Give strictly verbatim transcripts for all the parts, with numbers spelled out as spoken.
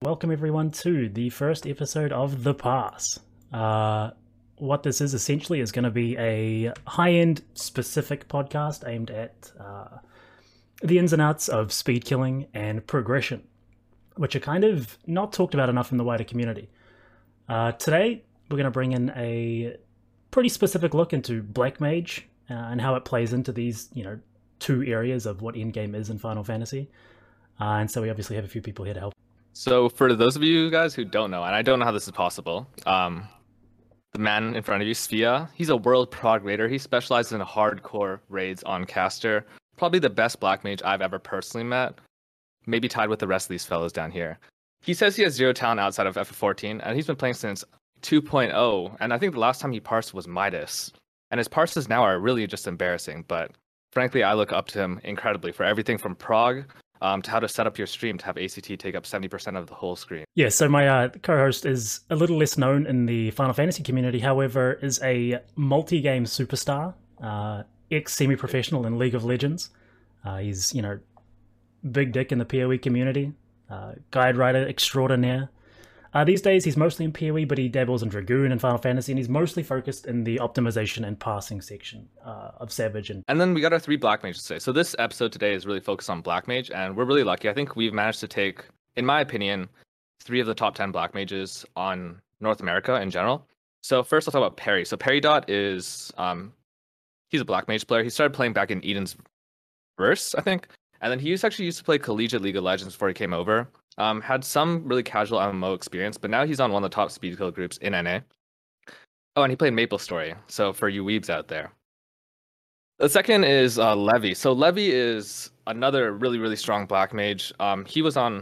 welcome everyone to the first episode of The Pass. Uh, what this is essentially is going to be a high-end specific podcast aimed at uh, the ins and outs of speed killing and progression, which are kind of not talked about enough in the wider community. Uh, today, we're going to bring in a pretty specific look into Black Mage uh, and how it plays into these, you know, two areas of what endgame is in Final Fantasy. Uh, and so we obviously have a few people here to help. So for those of you guys who don't know, and I don't know how this is possible, um, the man in front of you, Sphia, he's a world prog raider. He specializes in hardcore raids on caster. Probably the best black mage I've ever personally met. Maybe tied with the rest of these fellows down here. He says he has zero talent outside of F F fourteen, and he's been playing since two point oh. And I think the last time he parsed was Midas. And his parses now are really just embarrassing. But frankly, I look up to him incredibly for everything from prog Um, to how to set up your stream to have A C T take up seventy percent of the whole screen. Yeah, so my uh, co-host is a little less known in the Final Fantasy community, however, is a multi-game superstar, uh, ex-semi-professional in League of Legends. Uh, he's, you know, big dick in the P O E community, uh, guide writer extraordinaire. Uh, these days, he's mostly in P O E, but he dabbles in Dragoon and Final Fantasy, and he's mostly focused in the optimization and passing section uh, of Savage. And and then we got our three Black Mages today. So this episode today is really focused on Black Mage, and we're really lucky. I think we've managed to take, in my opinion, three of the top ten Black Mages on North America in general. So first, I'll talk about Perry. So Peridot is, um, he's a Black Mage player. He started playing back in Eden's Verse, I think. And then he used, actually used to play Collegiate League of Legends before he came over. Um, had some really casual M M O experience, but now he's on one of the top speed kill groups in N A. Oh, and he played Maple Story, so for you weebs out there. The second is uh, Levy. So Levy is another really, really strong Black Mage. Um, he was on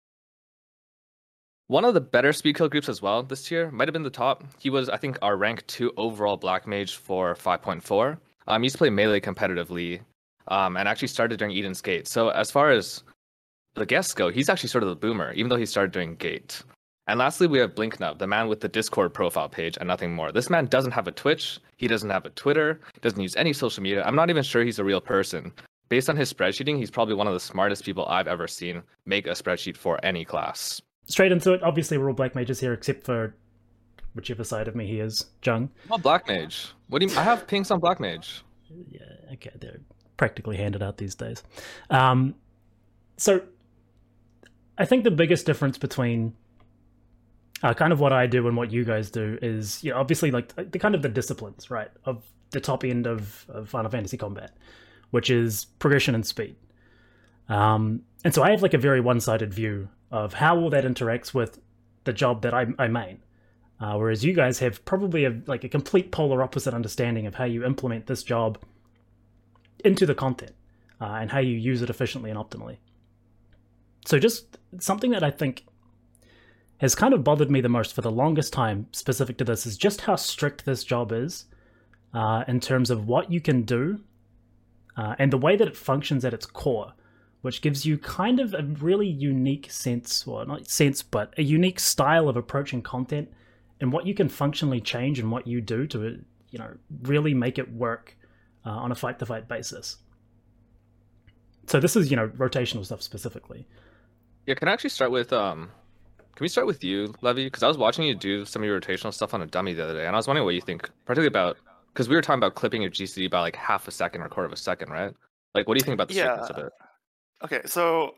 one of the better speed kill groups as well this year. Might have been the top. He was, I think, our rank two overall Black Mage for five point four. Um, he used to play Melee competitively, um, and actually started during Eden's Gate. So as far as the guests go, he's actually sort of the boomer, even though he started doing Gate. And lastly, we have Blinknub, the man with the Discord profile page and nothing more. This man doesn't have a Twitch, he doesn't have a Twitter, doesn't use any social media. I'm not even sure he's a real person. Based on his spreadsheeting, he's probably one of the smartest people I've ever seen make a spreadsheet for any class. straight into it, obviously we're all Black Mages here, except for whichever side of me he is, Jung. Well, Black Mage. What do you? I have pinks on Black Mage. Yeah, okay, they're practically handed out these days. Um, so I think the biggest difference between uh, kind of what I do and what you guys do is, you know, obviously like the kind of the disciplines, right, of the top end of, of Final Fantasy combat, which is progression and speed. Um, and so I have like a very one-sided view of how all that interacts with the job that I, I main. Uh, whereas you guys have probably a, like a complete polar opposite understanding of how you implement this job into the content uh, and how you use it efficiently and optimally. So just something that I think has kind of bothered me the most for the longest time specific to this is just how strict this job is uh, in terms of what you can do uh, and the way that it functions at its core, which gives you kind of a really unique sense, or not sense, but a unique style of approaching content and what you can functionally change and what you do to, you know, really make it work uh, on a fight-to-fight basis. So this is, you know, rotational stuff specifically. Yeah, can I actually start with um can we start with you, Levy? Because I was watching you do some of your rotational stuff on a dummy the other day, and I was wondering what you think, particularly about, because we were talking about clipping your G C D by like half a second or a quarter of a second, right? Like, what do you think about the Yeah. strictness of it? Okay, so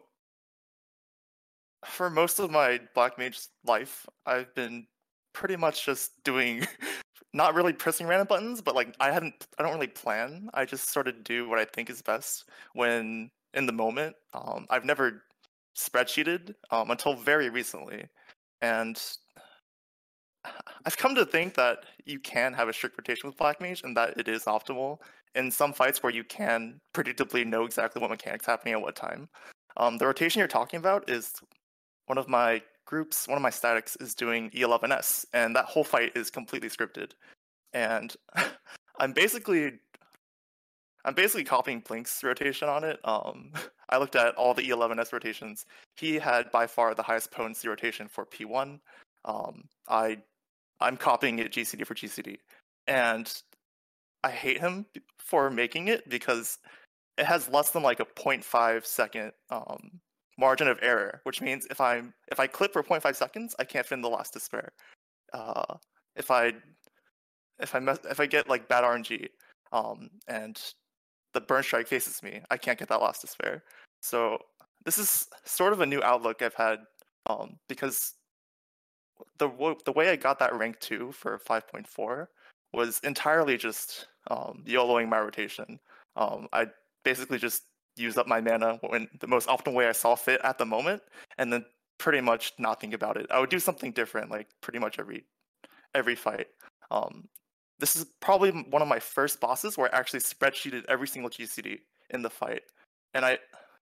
for most of my Black Mage life, I've been pretty much just doing, not really pressing random buttons, but like I haven't, I don't really plan. I just sort of do what I think is best when in the moment. Um, I've never spreadsheeted um, until very recently, and I've come to think that you can have a strict rotation with Black Mage and that it is optimal in some fights where you can predictably know exactly what mechanics happening at what time. Um, the rotation you're talking about is one of my groups, one of my statics is doing E eleven S, and that whole fight is completely scripted. And I'm basically I'm basically copying Blink's rotation on it. Um, I looked at all the E eleven S rotations. He had by far the highest potency rotation for P one. Um, I I'm copying it G C D for G C D, and I hate him for making it because it has less than like a zero point five second um, margin of error, which means if I'm if I clip for zero point five seconds, I can't fit in the last to spare. Uh, if I if I mess, if I get like bad R N G, um, and the burn strike faces me, I can't get that last to spare. So this is sort of a new outlook I've had, um, because the the way I got that rank two for five point four was entirely just um, YOLOing my rotation. Um, I basically just used up my mana when the most optimal way I saw fit at the moment, and then pretty much not think about it. I would do something different, like pretty much every every fight. Um, this is probably one of my first bosses where I actually spreadsheeted every single G C D in the fight, and I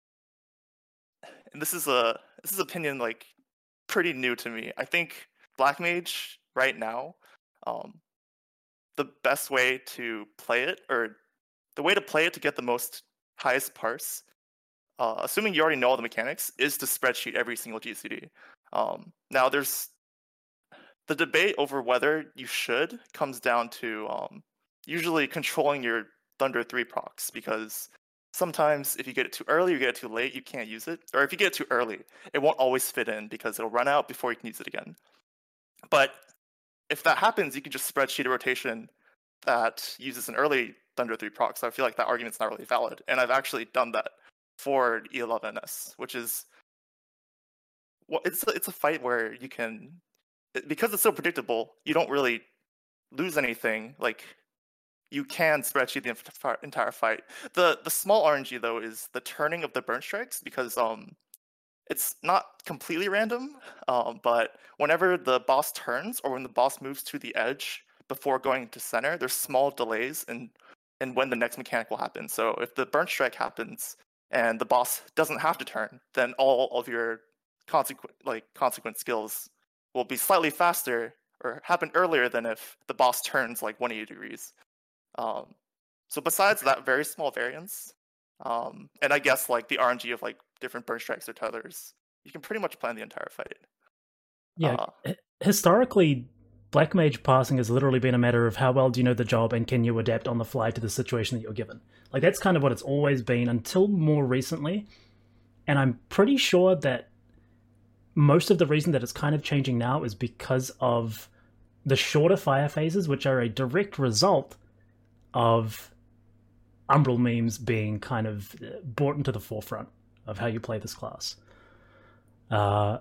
and this is a this is opinion like pretty new to me. I think Black Mage right now, um, the best way to play it, or the way to play it to get the most highest parse, uh, assuming you already know all the mechanics, is to spreadsheet every single G C D. Um, now, there's the debate over whether you should comes down to um, usually controlling your Thunder three procs, because sometimes if you get it too early or you get it too late, you can't use it. Or if you get it too early, it won't always fit in because it'll run out before you can use it again. But if that happens, you can just spreadsheet a rotation that uses an early Thunder three proc. So I feel like that argument's not really valid. And I've actually done that for E eleven S, which is, well, it's a, it's a fight where you can, because it's so predictable, you don't really lose anything. Like, you can spreadsheet the entire fight. The the small R N G though is the turning of the burn strikes, because um it's not completely random, um, but whenever the boss turns or when the boss moves to the edge before going to center, there's small delays in in when the next mechanic will happen. So if the burn strike happens and the boss doesn't have to turn, then all of your consequent like consequent skills will be slightly faster or happen earlier than if the boss turns like one hundred eighty degrees. Um, so besides that very small variance, um, and I guess like the R N G of like different burn strikes or tethers, you can pretty much plan the entire fight. Yeah, Uh, h- historically, Black Mage passing has literally been a matter of how well do you know the job and can you adapt on the fly to the situation that you're given. Like, that's kind of what it's always been until more recently, and I'm pretty sure that most of the reason that it's kind of changing now is because of the shorter fire phases, which are a direct result of Umbral memes being kind of brought into the forefront of how you play this class. Uh,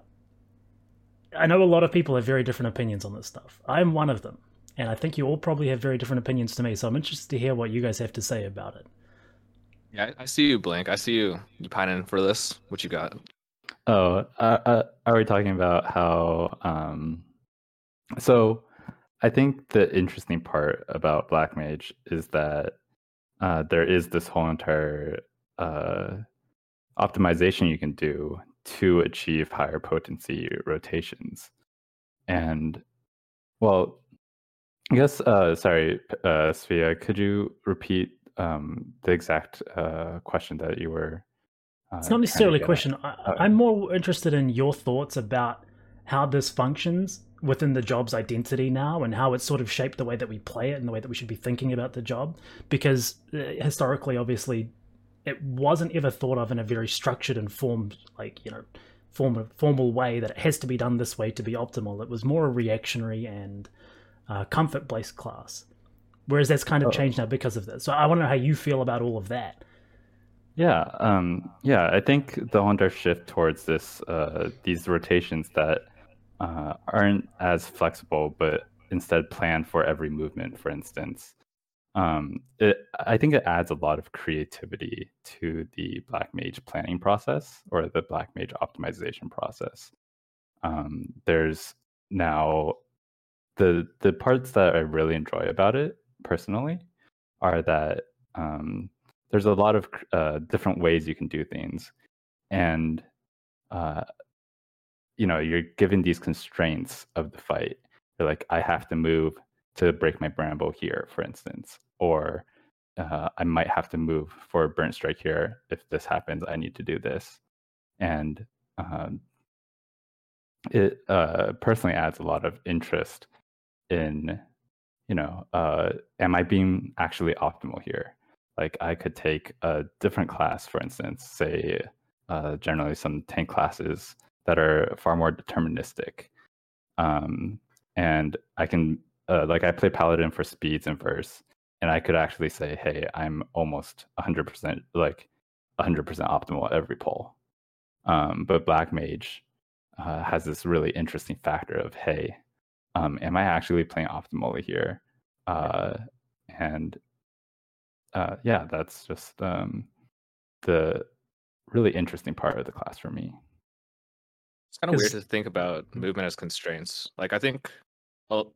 I know a lot of people have very different opinions on this stuff. I'm one of them, and I think you all probably have very different opinions to me, so I'm interested to hear what you guys have to say about it. Yeah, I see you, Blink. I see you. You pining for this. What you got? Oh, uh, uh, are we talking about how... Um, so I think the interesting part about Black Mage is that uh, there is this whole entire uh, optimization you can do to achieve higher potency rotations. And, well, I guess, uh, sorry, uh, Svea, could you repeat um, the exact uh, question that you were uh, It's not necessarily a question. I, I'm more interested in your thoughts about how this functions within the job's identity now and how it's sort of shaped the way that we play it and the way that we should be thinking about the job. Because uh, historically, obviously, it wasn't ever thought of in a very structured and formed, like, you know, formal, formal way that it has to be done this way to be optimal. It was more a reactionary and uh, comfort-based class. Whereas that's kind of oh. changed now because of this. So I want to know how you feel about all of that. Yeah, um, yeah, I think the whole entire shift towards this, uh, these rotations that uh, aren't as flexible, but instead plan for every movement, for instance. Um, it, I think it adds a lot of creativity to the Black Mage planning process or the Black Mage optimization process. Um, there's now the the parts that I really enjoy about it personally are that um, there's a lot of uh, different ways you can do things, and uh, you know, you're given these constraints of the fight. You're like, I have to move to break my Bramble here, for instance, or uh, I might have to move for a burnt strike here. If this happens, I need to do this, and um, it uh, personally adds a lot of interest in, you know, uh, am I being actually optimal here? Like, I could take a different class, for instance, say uh, generally some tank classes that are far more deterministic. Um, and I can, uh, like, I play Paladin for speeds and verse, and I could actually say, hey, I'm almost one hundred percent, like, one hundred percent optimal at every pull. Um, but Black Mage uh, has this really interesting factor of, hey, um, am I actually playing optimally here? Uh, and uh, yeah, that's just um, the really interesting part of the class for me. It's kind of weird 'Cause- to think about movement as constraints. Like I think, well,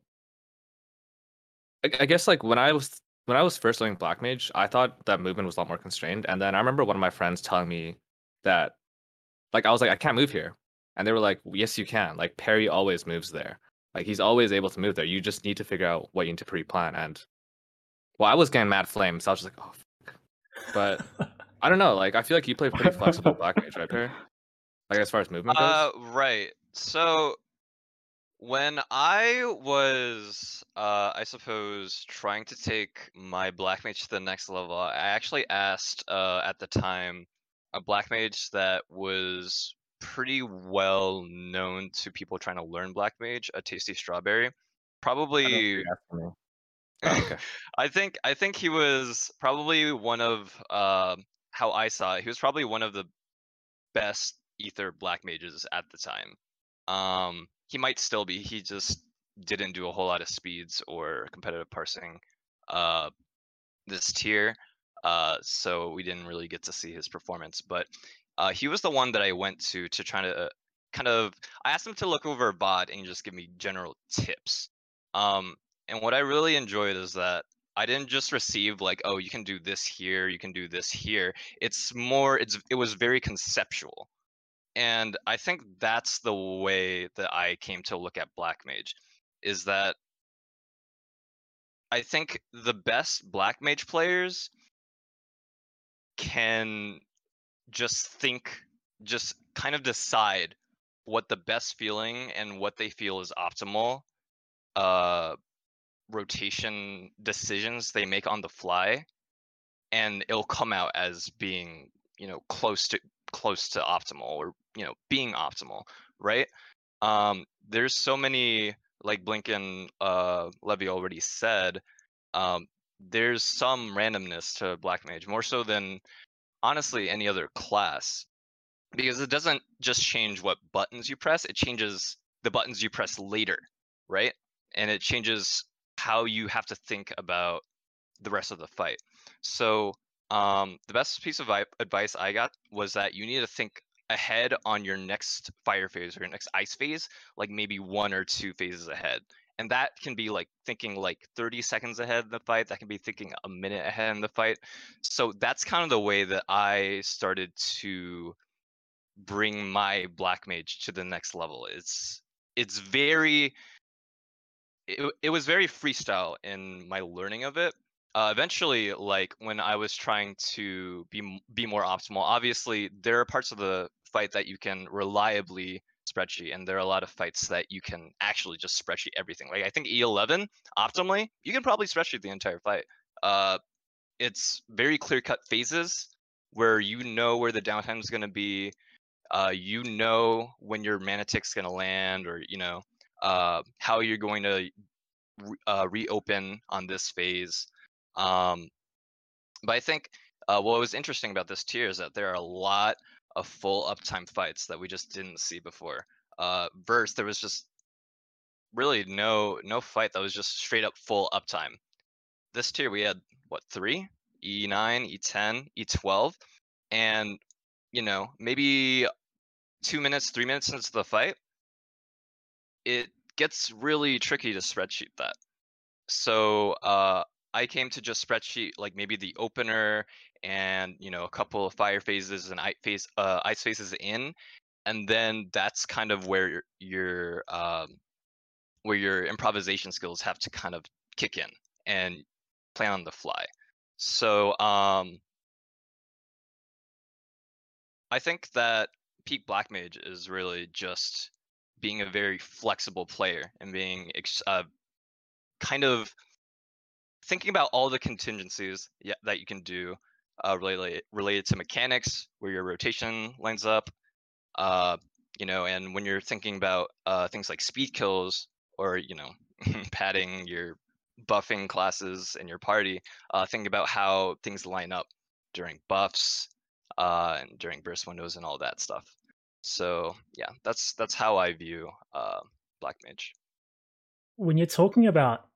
I, I guess like when I was when I was first learning Black Mage, I thought that movement was a lot more constrained. And then I remember one of my friends telling me that, like, I was like, I can't move here, and they were like, yes, you can. Like Perry always moves there. Like he's always able to move there. You just need to figure out what you need to pre-plan. And well, I was getting mad flame, so I was just like, oh, fuck. But I don't know. Like I feel like you play pretty flexible Black Mage, right, Perry? Like as far as movement goes. Uh, right. So when I was, uh, I suppose, trying to take my Black Mage to the next level, I actually asked, uh, at the time, a Black Mage that was pretty well known to people trying to learn Black Mage, a Tasty Strawberry. I don't know if Probably, you're asking me. Oh, okay. I think I think he was probably one of, uh, how I saw it, he was probably one of the best Ether Black Mages at the time. Um, he might still be. He just didn't do a whole lot of speeds or competitive parsing uh, this tier, uh, so we didn't really get to see his performance. But uh, he was the one that I went to to try to kind of. I asked him to look over V O D and just give me general tips. Um, and what I really enjoyed is that I didn't just receive like, oh, you can do this here, you can do this here. It's more. It's it was very conceptual. And I think that's the way that I came to look at Black Mage, is that I think the best Black Mage players can just think, just kind of decide what the best feeling and what they feel is optimal uh, rotation decisions they make on the fly, and it'll come out as being, you know, close to close to optimal, or you know, being optimal, right? Um, there's so many, like Blink and uh, Levy already said. Um, there's some randomness to Black Mage, more so than honestly any other class, because it doesn't just change what buttons you press; it changes the buttons you press later, right? And it changes how you have to think about the rest of the fight. So um, the best piece of advice I got was that you need to think ahead on your next fire phase or your next ice phase, like maybe one or two phases ahead. And that can be like thinking like thirty seconds ahead in the fight. That can be thinking a minute ahead in the fight. So that's kind of the way that I started to bring my Black Mage to the next level. It's it's very it, it was very freestyle in my learning of it. Uh, eventually, like when I was trying to be be more optimal, obviously there are parts of the fight that you can reliably spreadsheet, and there are a lot of fights that you can actually just spreadsheet everything. Like I think E eleven optimally, you can probably spreadsheet the entire fight. Uh, it's very clear cut phases where you know where the downtime is going to be. Uh, you know when your mana tick's going to land, or you know uh, how you're going to re- uh, reopen on this phase. Um, but I think uh, what was interesting about this tier is that there are a lot of full uptime fights that we just didn't see before. Uh, Verse, there was just really no no fight that was just straight up full uptime. This tier we had what three? E nine, E ten, E twelve, and you know maybe two minutes, three minutes into the fight, it gets really tricky to spreadsheet that. So uh, I came to just spreadsheet like maybe the opener and you know a couple of fire phases and ice phase uh, ice phases in, and then that's kind of where your, your um, where your improvisation skills have to kind of kick in and plan on the fly. So um, I think that peak Black Mage is really just being a very flexible player and being uh, kind of thinking about all the contingencies yeah, that you can do uh, related related to mechanics, where your rotation lines up. Uh, you know, and when you're thinking about uh, things like speed kills or you know padding your buffing classes in your party, uh, think about how things line up during buffs uh, and during burst windows and all that stuff. So yeah, that's that's how I view uh, Black Mage. When you're talking about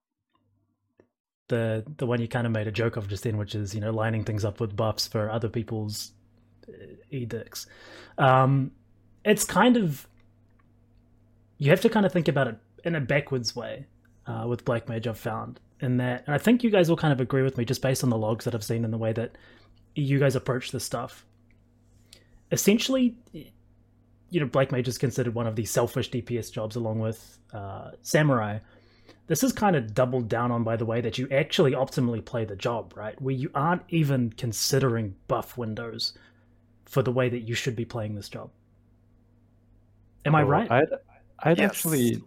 the the one you kind of made a joke of just then, which is you know lining things up with buffs for other people's edicts, um, it's kind of you have to kind of think about it in a backwards way uh, with Black Mage. I've found in that, and I think you guys will kind of agree with me just based on the logs that I've seen in the way that you guys approach this stuff. Essentially, you know, Black Mage is considered one of the selfish D P S jobs along with uh, Samurai. This is kind of doubled down on by the way that you actually optimally play the job, right? Where you aren't even considering buff windows for the way that you should be playing this job. Am I Oh, right? I'd, I'd Yes. actually,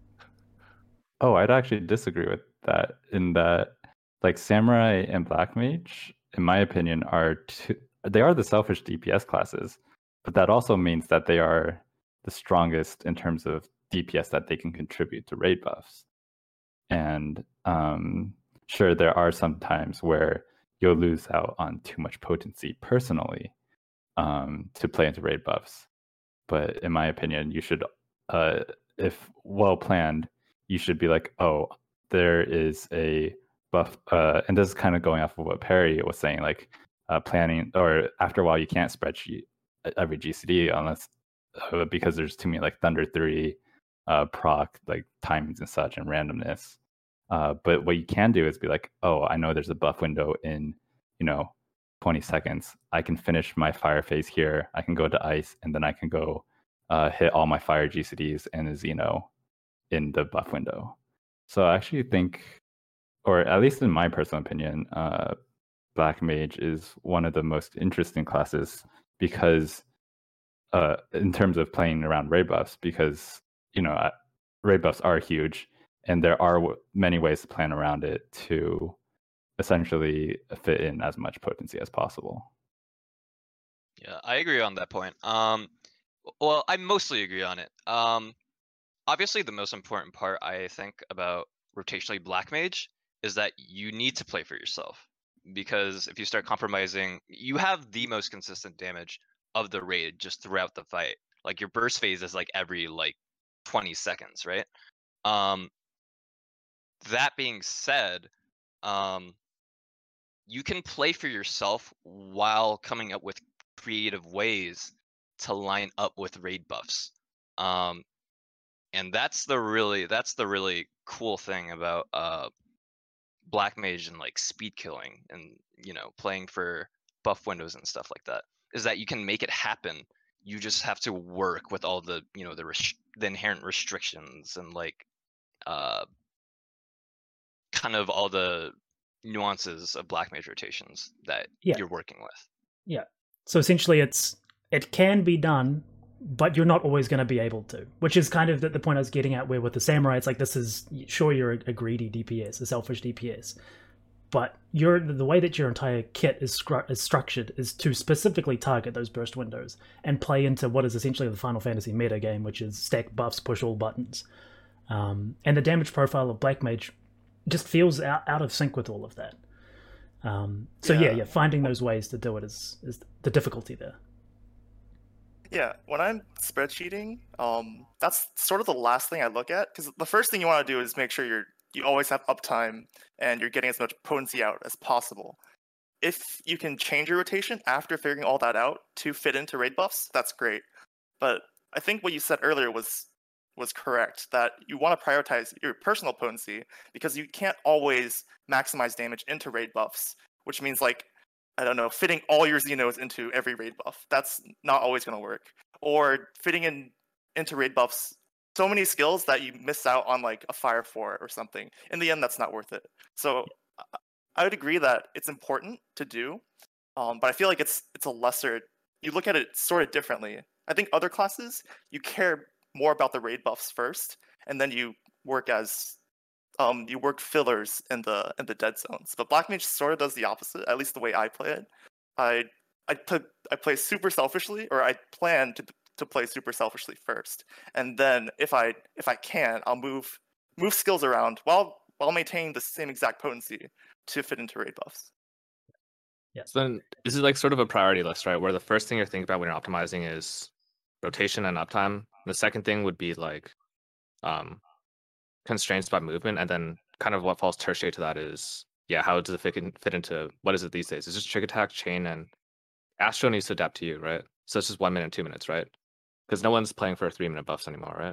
oh, I'd actually disagree with that in that, like, Samurai and Black Mage, in my opinion, are two, they are the selfish D P S classes, but that also means that they are the strongest in terms of D P S that they can contribute to raid buffs. And um, sure, there are some times where you'll lose out on too much potency personally um, to play into raid buffs. But in my opinion, you should, uh, if well planned, you should be like, oh, there is a buff. Uh, and this is kind of going off of what Perry was saying, like uh, planning, or after a while, you can't spreadsheet every G C D unless uh, because there's too many like Thunder three, uh, proc, like timings and such, and randomness. Uh, but what you can do is be like, oh, I know there's a buff window in, you know, twenty seconds. I can finish my fire phase here. I can go to ice, and then I can go uh, hit all my fire G C Ds and a Xeno in the buff window. So I actually think, or at least in my personal opinion, uh, Black Mage is one of the most interesting classes because, uh, in terms of playing around raid buffs, because you know uh, raid buffs are huge, and there are w- many ways to plan around it to essentially fit in as much potency as possible. Yeah, I agree on that point. Um, well, I mostly agree on it. Um, obviously, the most important part I think about rotationally Black Mage is that you need to play for yourself, because if you start compromising, you have the most consistent damage of the raid just throughout the fight. Like your burst phase is like every like twenty seconds, right? Um, that being said, um, you can play for yourself while coming up with creative ways to line up with raid buffs. Um, and that's the really that's the really cool thing about uh, Black Mage and like speed killing and you know playing for buff windows and stuff like that, is that you can make it happen. You just have to work with all the you know the res- the inherent restrictions and like uh, kind of all the nuances of Black Mage rotations that Yeah. you're working with. Yeah. So essentially, it's it can be done, but you're not always going to be able to. Which is kind of the, the point I was getting at. Where with the Samurai, it's like this is sure you're a, a greedy D P S, a selfish D P S, but you're the way that your entire kit is, scru- is structured is to specifically target those burst windows and play into what is essentially the Final Fantasy meta game, which is stack buffs, push all buttons, um, and the damage profile of Black Mage just feels out, out of sync with all of that. Um, so yeah. yeah, yeah, finding those ways to do it is is the difficulty there. Yeah, when I'm spreadsheeting, um, that's sort of the last thing I look at, because the first thing you want to do is make sure you're you always have uptime and you're getting as much potency out as possible. If you can change your rotation after figuring all that out to fit into raid buffs, that's great. But I think what you said earlier was was correct, that you want to prioritize your personal potency because you can't always maximize damage into raid buffs, which means like, I don't know, fitting all your Xenos into every raid buff. That's not always going to work. Or fitting in into raid buffs so many skills that you miss out on like a Fire four or something. In the end, that's not worth it. So I would agree that it's important to do, um, but I feel like it's it's a lesser, you look at it sort of differently. I think other classes, you care more about the raid buffs first, and then you work as um you work fillers in the in the dead zones. But Black Mage sort of does the opposite, at least the way I play it. I I put I play super selfishly, or I plan to to play super selfishly first, and then if I if I can, I'll move move skills around while while maintaining the same exact potency to fit into raid buffs. Yeah. So then, this is like sort of a priority list, right? Where the first thing you're thinking about when you're optimizing is rotation and uptime. The second thing would be like um, constraints by movement, and then kind of what falls tertiary to that is, yeah, how does it fit, in, fit into what is it these days? It's just trick attack, chain, and Astro needs to adapt to you, right? So it's just one minute, two minutes, right? Because no one's playing for three minute buffs anymore, right?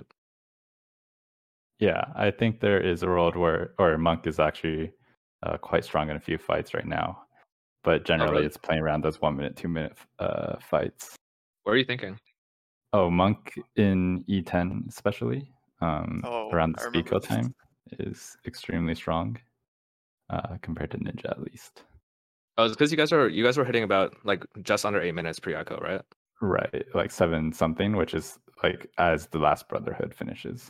Yeah, I think there is a world where, or Monk is actually uh, quite strong in a few fights right now, but generally really? it's playing around those one minute, two minute uh, fights. What are you thinking? Oh, Monk in E ten especially, um, Oh, around the I speed remember kill this. time is extremely strong uh, compared to Ninja at least. Oh, it's because you guys are you guys were hitting about like just under eight minutes pre echo, right? Right, like seven something, which is like as the last Brotherhood finishes.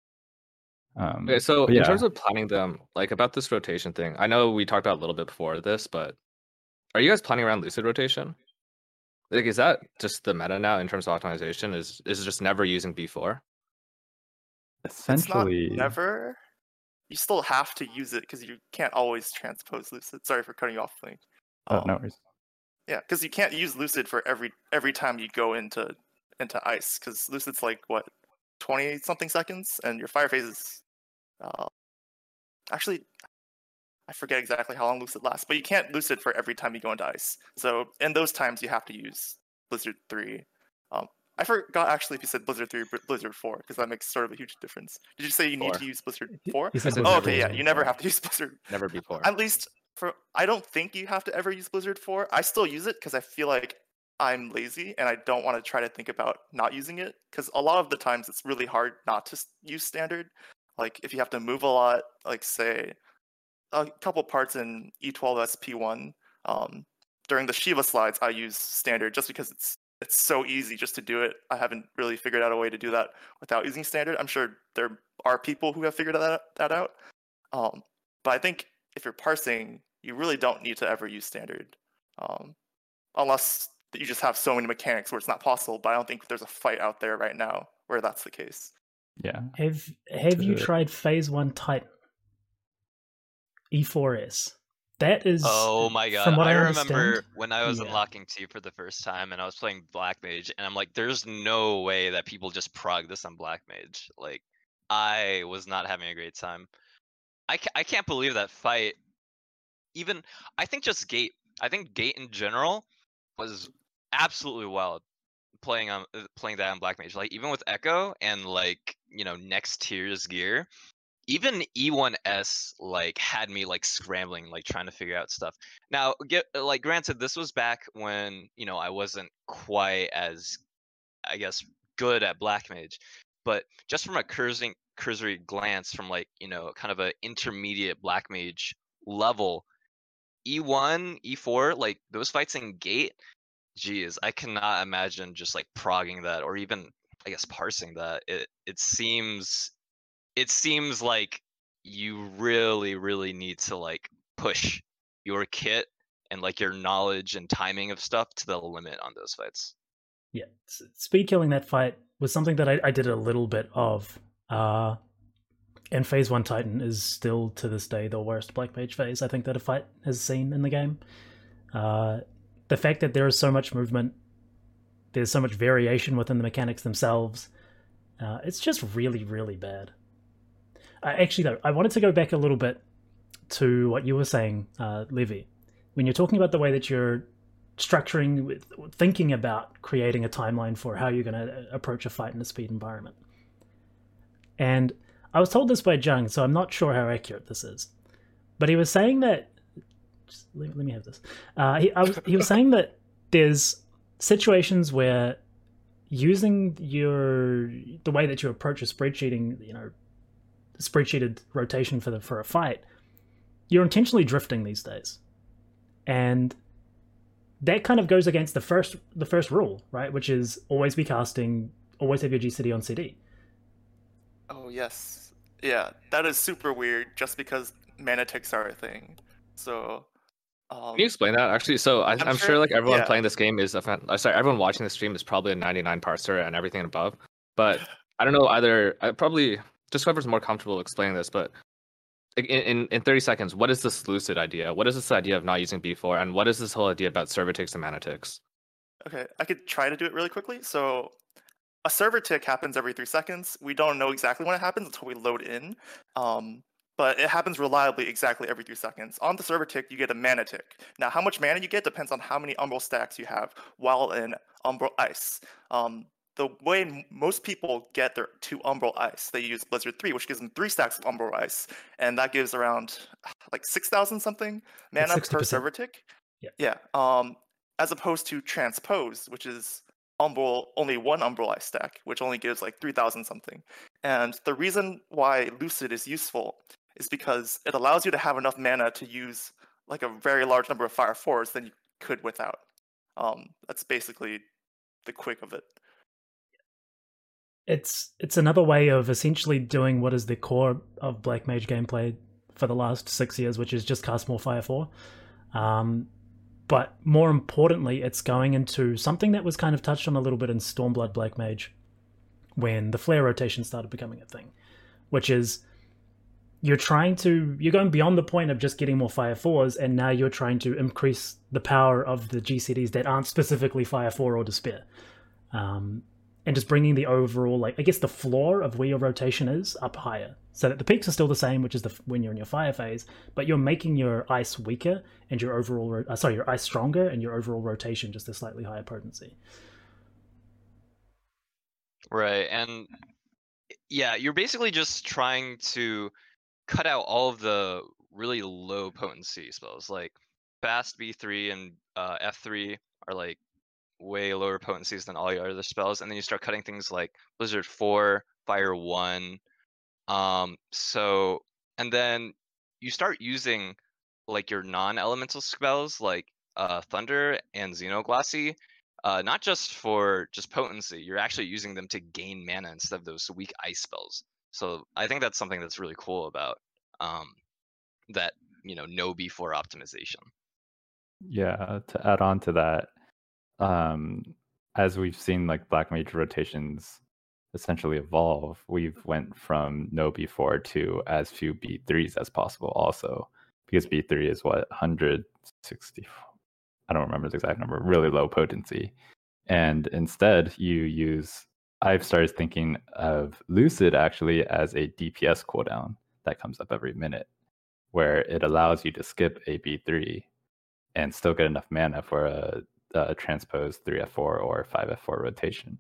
Um, Okay, so but in yeah, terms of planning them, like about this rotation thing, I know we talked about a little bit before this, but are you guys planning around Lucid rotation? Like, is that just the meta now in terms of optimization? Is is it just never using B four? essentially, It's not never. You still have to use it because you can't always transpose Lucid. Sorry for cutting you off, Link. uh, no Um, worries. Yeah, because you can't use Lucid for every every time you go into into ice, because Lucid's like what twenty something seconds, and your fire phase is uh, actually I forget exactly how long Lucid lasts, but you can't Lucid for every time you go into ice. So in those times, you have to use Blizzard three. Um, I forgot actually if you said Blizzard three or Blizzard four, because that makes sort of a huge difference. Did you say you need Four. to use Blizzard four? He said said Oh, Blizzard never okay, four yeah, as you well. never have to use Blizzard. Never B four. At least for I don't think you have to ever use Blizzard four. I still use it because I feel like I'm lazy and I don't want to try to think about not using it, because a lot of the times it's really hard not to s- use standard. Like if you have to move a lot, like say a couple parts in E twelve S P one, um, during the Shiva slides I use standard just because it's it's so easy just to do it. I haven't really figured out a way to do that without using standard. I'm sure there are people who have figured that that out. Um, but I think if you're parsing, you really don't need to ever use standard, um, unless you just have so many mechanics where it's not possible. But I don't think there's a fight out there right now where that's the case. Yeah, Have Have you To- tried Phase One Titan E four S? That is. Oh my god! From what I, I understand, remember when I was yeah. unlocking T for the first time, and I was playing Black Mage, and I'm like, "There's no way that people just prog this on Black Mage." Like, I was not having a great time. I ca- I can't believe that fight. Even I think just Gate. I think Gate in general was absolutely wild. Playing on uh, playing that on Black Mage, like even with Echo and like you know next tier's gear. Even E one S like had me like scrambling, like trying to figure out stuff. Now, get like granted, this was back when you know I wasn't quite as, I guess, good at Black Mage, but just from a cursory cursory glance, from like you know kind of a intermediate Black Mage level, E one, E four, like those fights in Gate, geez, I cannot imagine just like progging that or even I guess parsing that. It it seems it seems like you really really need to like push your kit and like your knowledge and timing of stuff to the limit on those fights. Yeah, s- speed killing that fight was something that I, I did a little bit of. Uh, and Phase One Titan is still to this day the worst Black Mage phase I think that a fight has seen in the game. Uh, the fact that there is so much movement, there's so much variation within the mechanics themselves. Uh, it's just really, really bad. Uh, actually, though, I wanted to go back a little bit to what you were saying, uh, Levi, when you're talking about the way that you're structuring, with thinking about creating a timeline for how you're going to approach a fight in a speed environment. And I was told this by Jung, so I'm not sure how accurate this is, but he was saying that. Just let, let me have this. Uh, he, I was, he was saying that there's situations where using your the way that you approach a spreadsheeting, you know, spreadsheeted rotation for the for a fight, you're intentionally drifting these days, and that kind of goes against the first the first rule, right? Which is always be casting, always have your G C D on C D. Oh yes, yeah, that is super weird. Just because mana ticks are a thing, so Um, Can you explain that actually? So I, I'm I'm, sure, sure- like everyone yeah. playing this game is a fan. uh, Sorry, everyone watching the stream is probably a ninety-nine parser and everything above. But I don't know either. I probably just whoever's more comfortable explaining this. But like, in, in in thirty seconds, what is this Lucid idea? What is this idea of not using B four? And what is this whole idea about server ticks and mana ticks? Okay, I could try to do it really quickly. So a server tick happens every three seconds. We don't know exactly when it happens until we load in, um, but it happens reliably exactly every three seconds. On the server tick, you get a mana tick. Now, how much mana you get depends on how many Umbral stacks you have while in Umbral Ice. Um, the way m- most people get their two Umbral Ice, they use Blizzard three, which gives them three stacks of Umbral Ice, and that gives around like six thousand something mana per sixty percent. server tick. Yeah. Yeah. Um, as opposed to Transpose, which is Umbral, only one Umbral Ice stack, which only gives like three thousand something. And the reason why Lucid is useful is because it allows you to have enough mana to use like a very large number of Fire fours than you could without. Um, that's basically the quick of it. It's it's another way of essentially doing what is the core of Black Mage gameplay for the last six years, which is just cast more Fire four. Um, but more importantly, it's going into something that was kind of touched on a little bit in Stormblood Black Mage when the flare rotation started becoming a thing, which is you're trying to you're going beyond the point of just getting more Fire fours, and now you're trying to increase the power of the G C Ds that aren't specifically Fire four or Despair. Um, and just bringing the overall, like, I guess the floor of where your rotation is up higher, so that the peaks are still the same, which is the when you're in your fire phase, but you're making your ice weaker and your overall, uh, sorry, your ice stronger and your overall rotation just a slightly higher potency. Right, and yeah, you're basically just trying to cut out all of the really low potency spells. Like Fast B three and uh, F three are like way lower potencies than all your other spells, and then you start cutting things like Blizzard four, Fire one. Um, so and then you start using like your non-elemental spells like uh, Thunder and Xenoglassy, uh, not just for just potency. You're actually using them to gain mana instead of those weak ice spells. So I think that's something that's really cool about um, that you know no B four optimization. Yeah, to add on to that, um, as we've seen like Black Mage rotations essentially evolve, we've went from no B four to as few B threes as possible also, because B three is what, one hundred sixty, I don't remember the exact number, really low potency. And instead you use, I've started thinking of Lucid actually as a D P S cooldown that comes up every minute, where it allows you to skip a B three and still get enough mana for a, a transpose three F four or five F four rotation.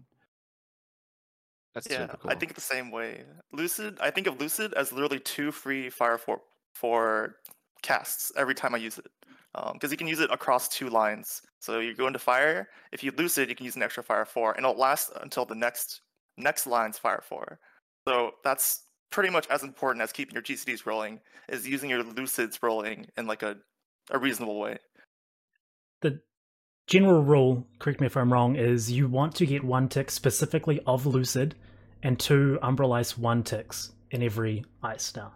That's Yeah, super cool. I think the same way. Lucid, I think of Lucid as literally two free Fire four for casts every time I use it. Because um, you can use it across two lines. So you go into Fire, if you Lucid, you can use an extra Fire four, and it'll last until the next next line's Fire four. So that's pretty much as important as keeping your G C Ds rolling, is using your Lucids rolling in like a, a reasonable way. The general rule, correct me if I'm wrong, is you want to get one tick specifically of Lucid and two Umbral Ice one ticks in every ice now.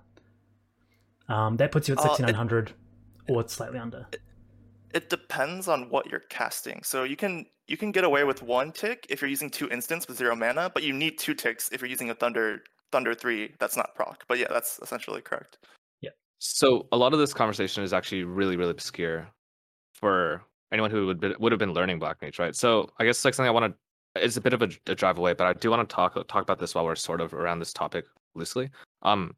Um, that puts you at sixty-nine hundred uh, or it's slightly under. It, it depends on what you're casting. So you can you can get away with one tick if you're using two instants with zero mana, but you need two ticks if you're using a Thunder Thunder three that's not proc. But yeah, that's essentially correct. Yeah. So a lot of this conversation is actually really, really obscure for anyone who would be, would have been learning Black Mage, right? So I guess like something I want to, it's a bit of a, a drive away, but I do want to talk talk about this while we're sort of around this topic loosely. Um,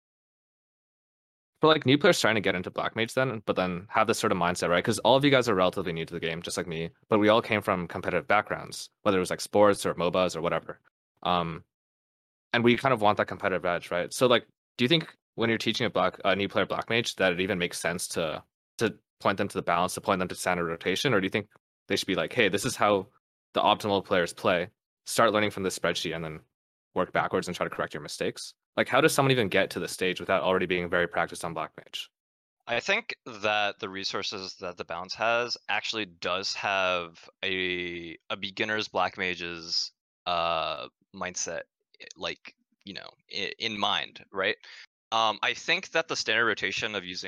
for like new players trying to get into Black Mage then, but then have this sort of mindset, right? Because all of you guys are relatively new to the game, just like me, but we all came from competitive backgrounds, whether it was like sports or MOBAs or whatever. Um, and we kind of want that competitive edge, right? So like, do you think when you're teaching a black a new player Black Mage that it even makes sense to to point them to the balance, to point them to standard rotation, or do you think they should be like, hey, this is how the optimal players play, start learning from this spreadsheet and then work backwards and try to correct your mistakes? Like, how does someone even get to this stage without already being very practiced on Black Mage? I think that the resources that the Balance has actually does have a a beginner's Black Mage's uh, mindset, like, you know, in, in mind, right? Um, I think that the standard rotation of using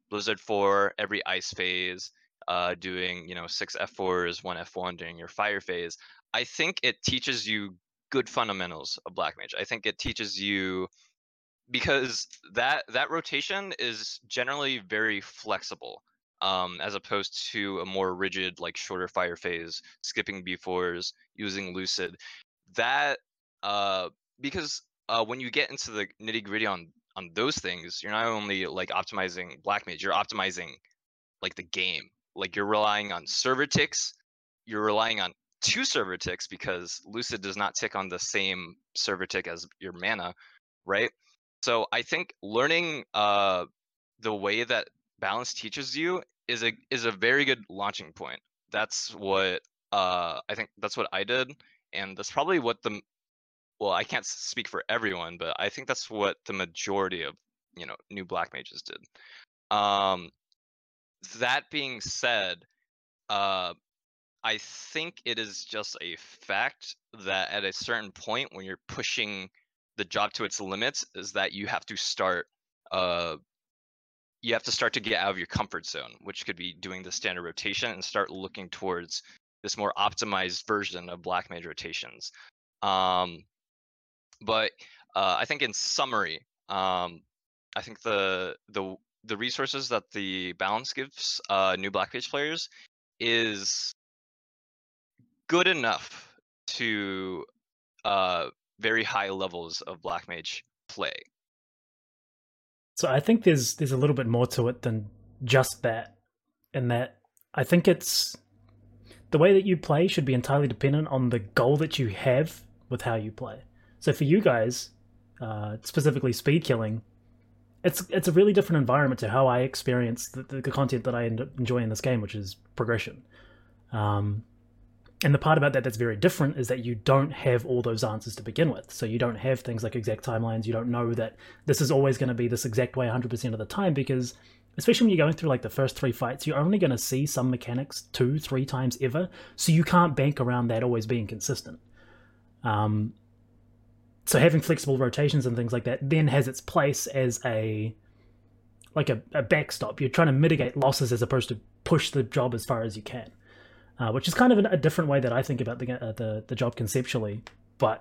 Blizzard four every ice phase, uh, doing, you know, six F fours, one F one during your fire phase. I think it teaches you good fundamentals of Black Mage. I think it teaches you, because that that rotation is generally very flexible, um, as opposed to a more rigid, like shorter fire phase, skipping B fours, using Lucid. That uh, because uh, when you get into the nitty gritty on on those things, you're not only like optimizing Black Mage, you're optimizing like the game. Like you're relying on server ticks, you're relying on two server ticks because Lucid does not tick on the same server tick as your mana, right? So I think learning uh, the way that balance teaches you is a is a very good launching point. That's what uh, I think. That's what I did, and that's probably what the well, I can't speak for everyone, but I think that's what the majority of, you know, new Black Mages did. Um, that being said, uh, I think it is just a fact that at a certain point when you're pushing the job to its limits, is that you have to start uh you have to start to get out of your comfort zone, which could be doing the standard rotation, and start looking towards this more optimized version of Black Mage rotations. Um, but uh, I think in summary, um, I think the the the resources that the balance gives uh, new Black Mage players is good enough to uh, very high levels of Black Mage play. So I think there's there's a little bit more to it than just that, in that I think it's the way that you play should be entirely dependent on the goal that you have with how you play. So for you guys, uh, specifically speed killing, it's it's a really different environment to how I experience the, the content that I enjoy in this game, which is progression. Um, and the part about that that's very different is that you don't have all those answers to begin with. So you don't have things like exact timelines. You don't know that this is always going to be this exact way one hundred percent of the time, because especially when you're going through like the first three fights, you're only going to see some mechanics two, three times ever. So you can't bank around that always being consistent. Um, so having flexible rotations and things like that then has its place as a like a, a backstop. You're trying to mitigate losses as opposed to push the job as far as you can. Uh, which is kind of a different way that I think about the, uh, the the job conceptually, but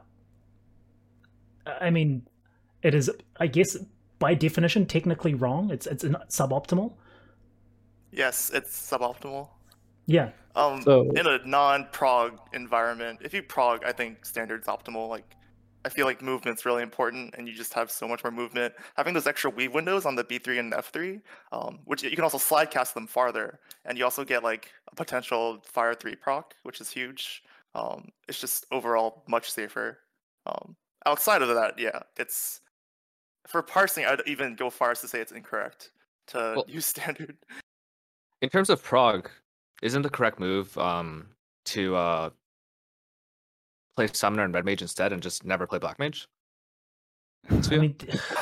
I mean, it is, I guess, by definition, technically wrong. It's it's suboptimal. Yes, it's suboptimal. Yeah. Um, So- in a non-prog environment, if you prog, I think standard's optimal. Like, I feel like movement's really important, and you just have so much more movement. Having those extra weave windows on the B three and F three, um, which you can also slide cast them farther, and you also get like a potential Fire three proc, which is huge. Um, it's just overall much safer. Um, outside of that, yeah, it's for parsing. I'd even go far as to say it's incorrect to Well- use standard. In terms of prog, isn't the correct move um, to uh, play Summoner and Red Mage instead and just never play Black Mage? I Svea? mean,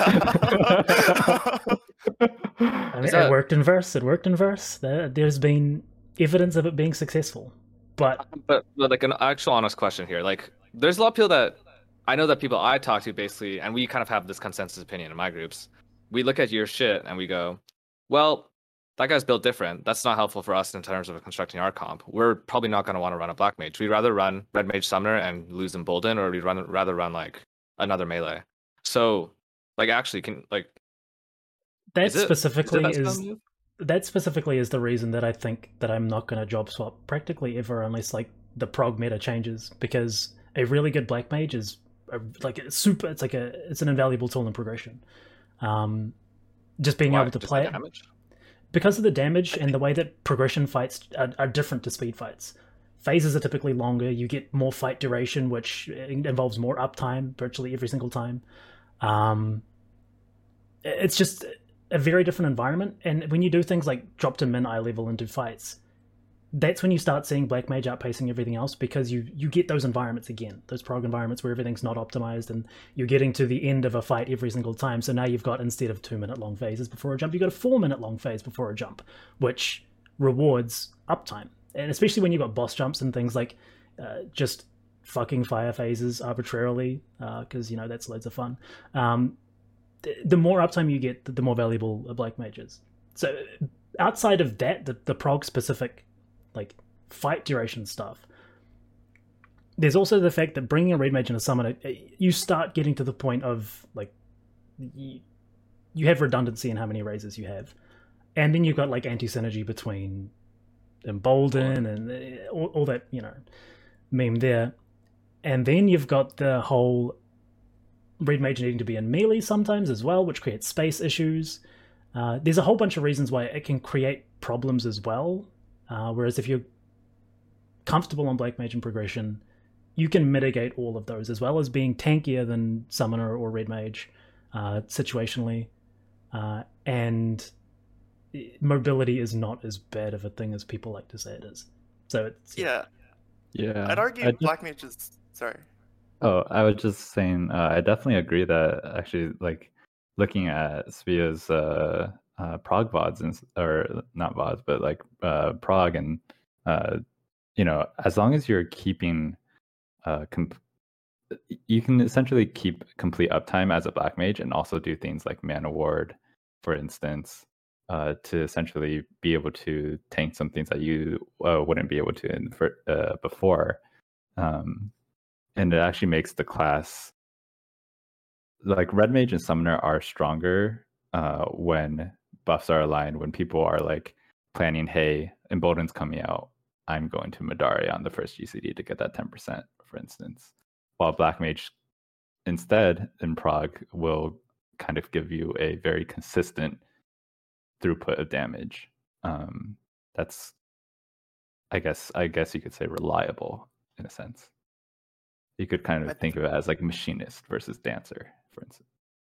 I mean Is it that- worked in verse. It worked in verse. There, there's been evidence of it being successful, but But, but like an actual honest question here, like there's a lot of people that I know that people I talk to basically, and we kind of have this consensus opinion in my groups. We look at your shit and we go, well, that guy's built different. That's not helpful for us in terms of constructing our comp. We're probably not going to want to run a Black Mage. We'd rather run Red Mage Summoner and lose Embolden, or we'd run, rather run like another melee. So, like, actually, can like that is it- specifically is, it that is spell move? that specifically is the reason that I think that I'm not going to job swap practically ever unless like the prog meta changes, because a really good Black Mage is a, like a super. It's like a it's an invaluable tool in progression. Um, just being Why? able to Just play the it damage? because of the damage and the way that progression fights are, are different to speed fights. Phases are typically longer. You get more fight duration, which involves more uptime virtually every single time. Um, it's just a very different environment. And when you do things like drop to min eye level into fights, that's when you start seeing Black Mage outpacing everything else, because you you get those environments again, those prog environments where everything's not optimized and you're getting to the end of a fight every single time. So now you've got, instead of two minute long phases before a jump, you've got a four minute long phase before a jump, which rewards uptime. And especially when you've got boss jumps and things like uh, just fucking fire phases arbitrarily, because, uh, you know, that's loads of fun. Um, the, the more uptime you get, the, the more valuable a Black Mage is. So outside of that, the, the prog specific like fight duration stuff, there's also the fact that bringing a red mage and a summoner, you start getting to the point of like you, you have redundancy in how many raises you have, and then you've got like anti-synergy between Embolden and all, all that, you know, meme there. And then you've got the whole red mage needing to be in melee sometimes as well, which creates space issues. Uh, there's a whole bunch of reasons why it can create problems as well. Uh, whereas if you're comfortable on black mage and progression, you can mitigate all of those, as well as being tankier than summoner or red mage uh, situationally. Uh, and mobility is not as bad of a thing as people like to say it is. So it's Yeah. Yeah. I'd argue I just- black mage is sorry. Oh, I was just saying, uh, I definitely agree that actually, like, looking at Svia's uh, uh, prog V O Ds, and, s- or not V O Ds, but like uh, prog, and, uh, you know, as long as you're keeping, uh, comp- you can essentially keep complete uptime as a black mage and also do things like mana ward, for instance, uh, to essentially be able to tank some things that you uh, wouldn't be able to in, for, uh, before. Um, and it actually makes the class like red mage and summoner are stronger uh, when buffs are aligned, when people are like planning, hey, Embolden's coming out, I'm going to Madari on the first G C D to get that ten percent, for instance. While black mage instead in prog will kind of give you a very consistent throughput of damage. Um, that's I guess I guess you could say reliable in a sense. You could kind of I think of it as like machinist versus dancer, for instance.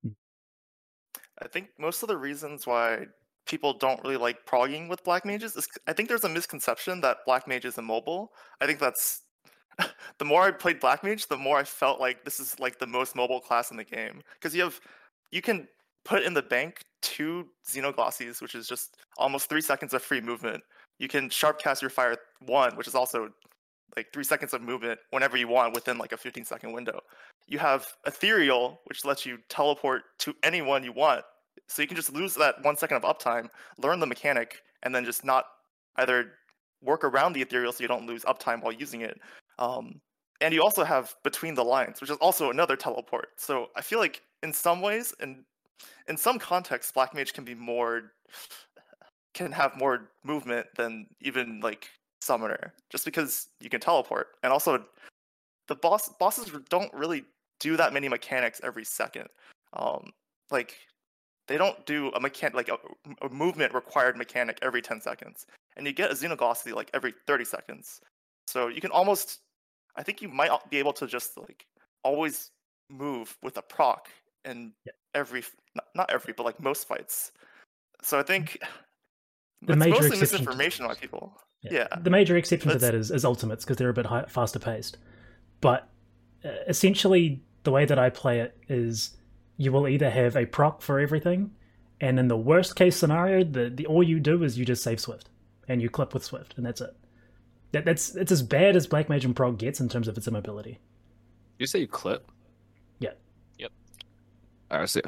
I think most of the reasons why people don't really like progging with black mages is I think there's a misconception that black mage is immobile. I think that's the more I played black mage, the more I felt like this is like the most mobile class in the game, because you have you can put in the bank two Xenoglossies, which is just almost three seconds of free movement. You can sharp cast your fire one, which is also like three seconds of movement whenever you want within like a fifteen second window. You have Ethereal, which lets you teleport to anyone you want. So you can just lose that one second of uptime, learn the mechanic, and then just not either work around the Ethereal so you don't lose uptime while using it. Um, and you also have Between the Lines, which is also another teleport. So I feel like in some ways, and in some contexts, Black Mage can be more, can have more movement than even like Summoner, just because you can teleport. And also, the boss bosses don't really do that many mechanics every second. Um, like they don't do a mechan like a, a movement required mechanic every ten seconds, and you get a Xenoglossy like every thirty seconds. So you can almost, I think you might be able to just like always move with a proc in Yeah. every, not, not every, but like most fights. So I think The it's major mostly exception to- misinformation by people. Yeah. The major exception to That's- that is, is ultimates, because they're a bit high, faster paced. But uh, essentially, the way that I play it is you will either have a proc for everything, and in the worst case scenario, the, the all you do is you just save Swift, and you clip with Swift, and that's it. That, that's it's as bad as Black Mage and Prog gets in terms of its immobility. You say you clip? Yeah. Yep. Alright, see.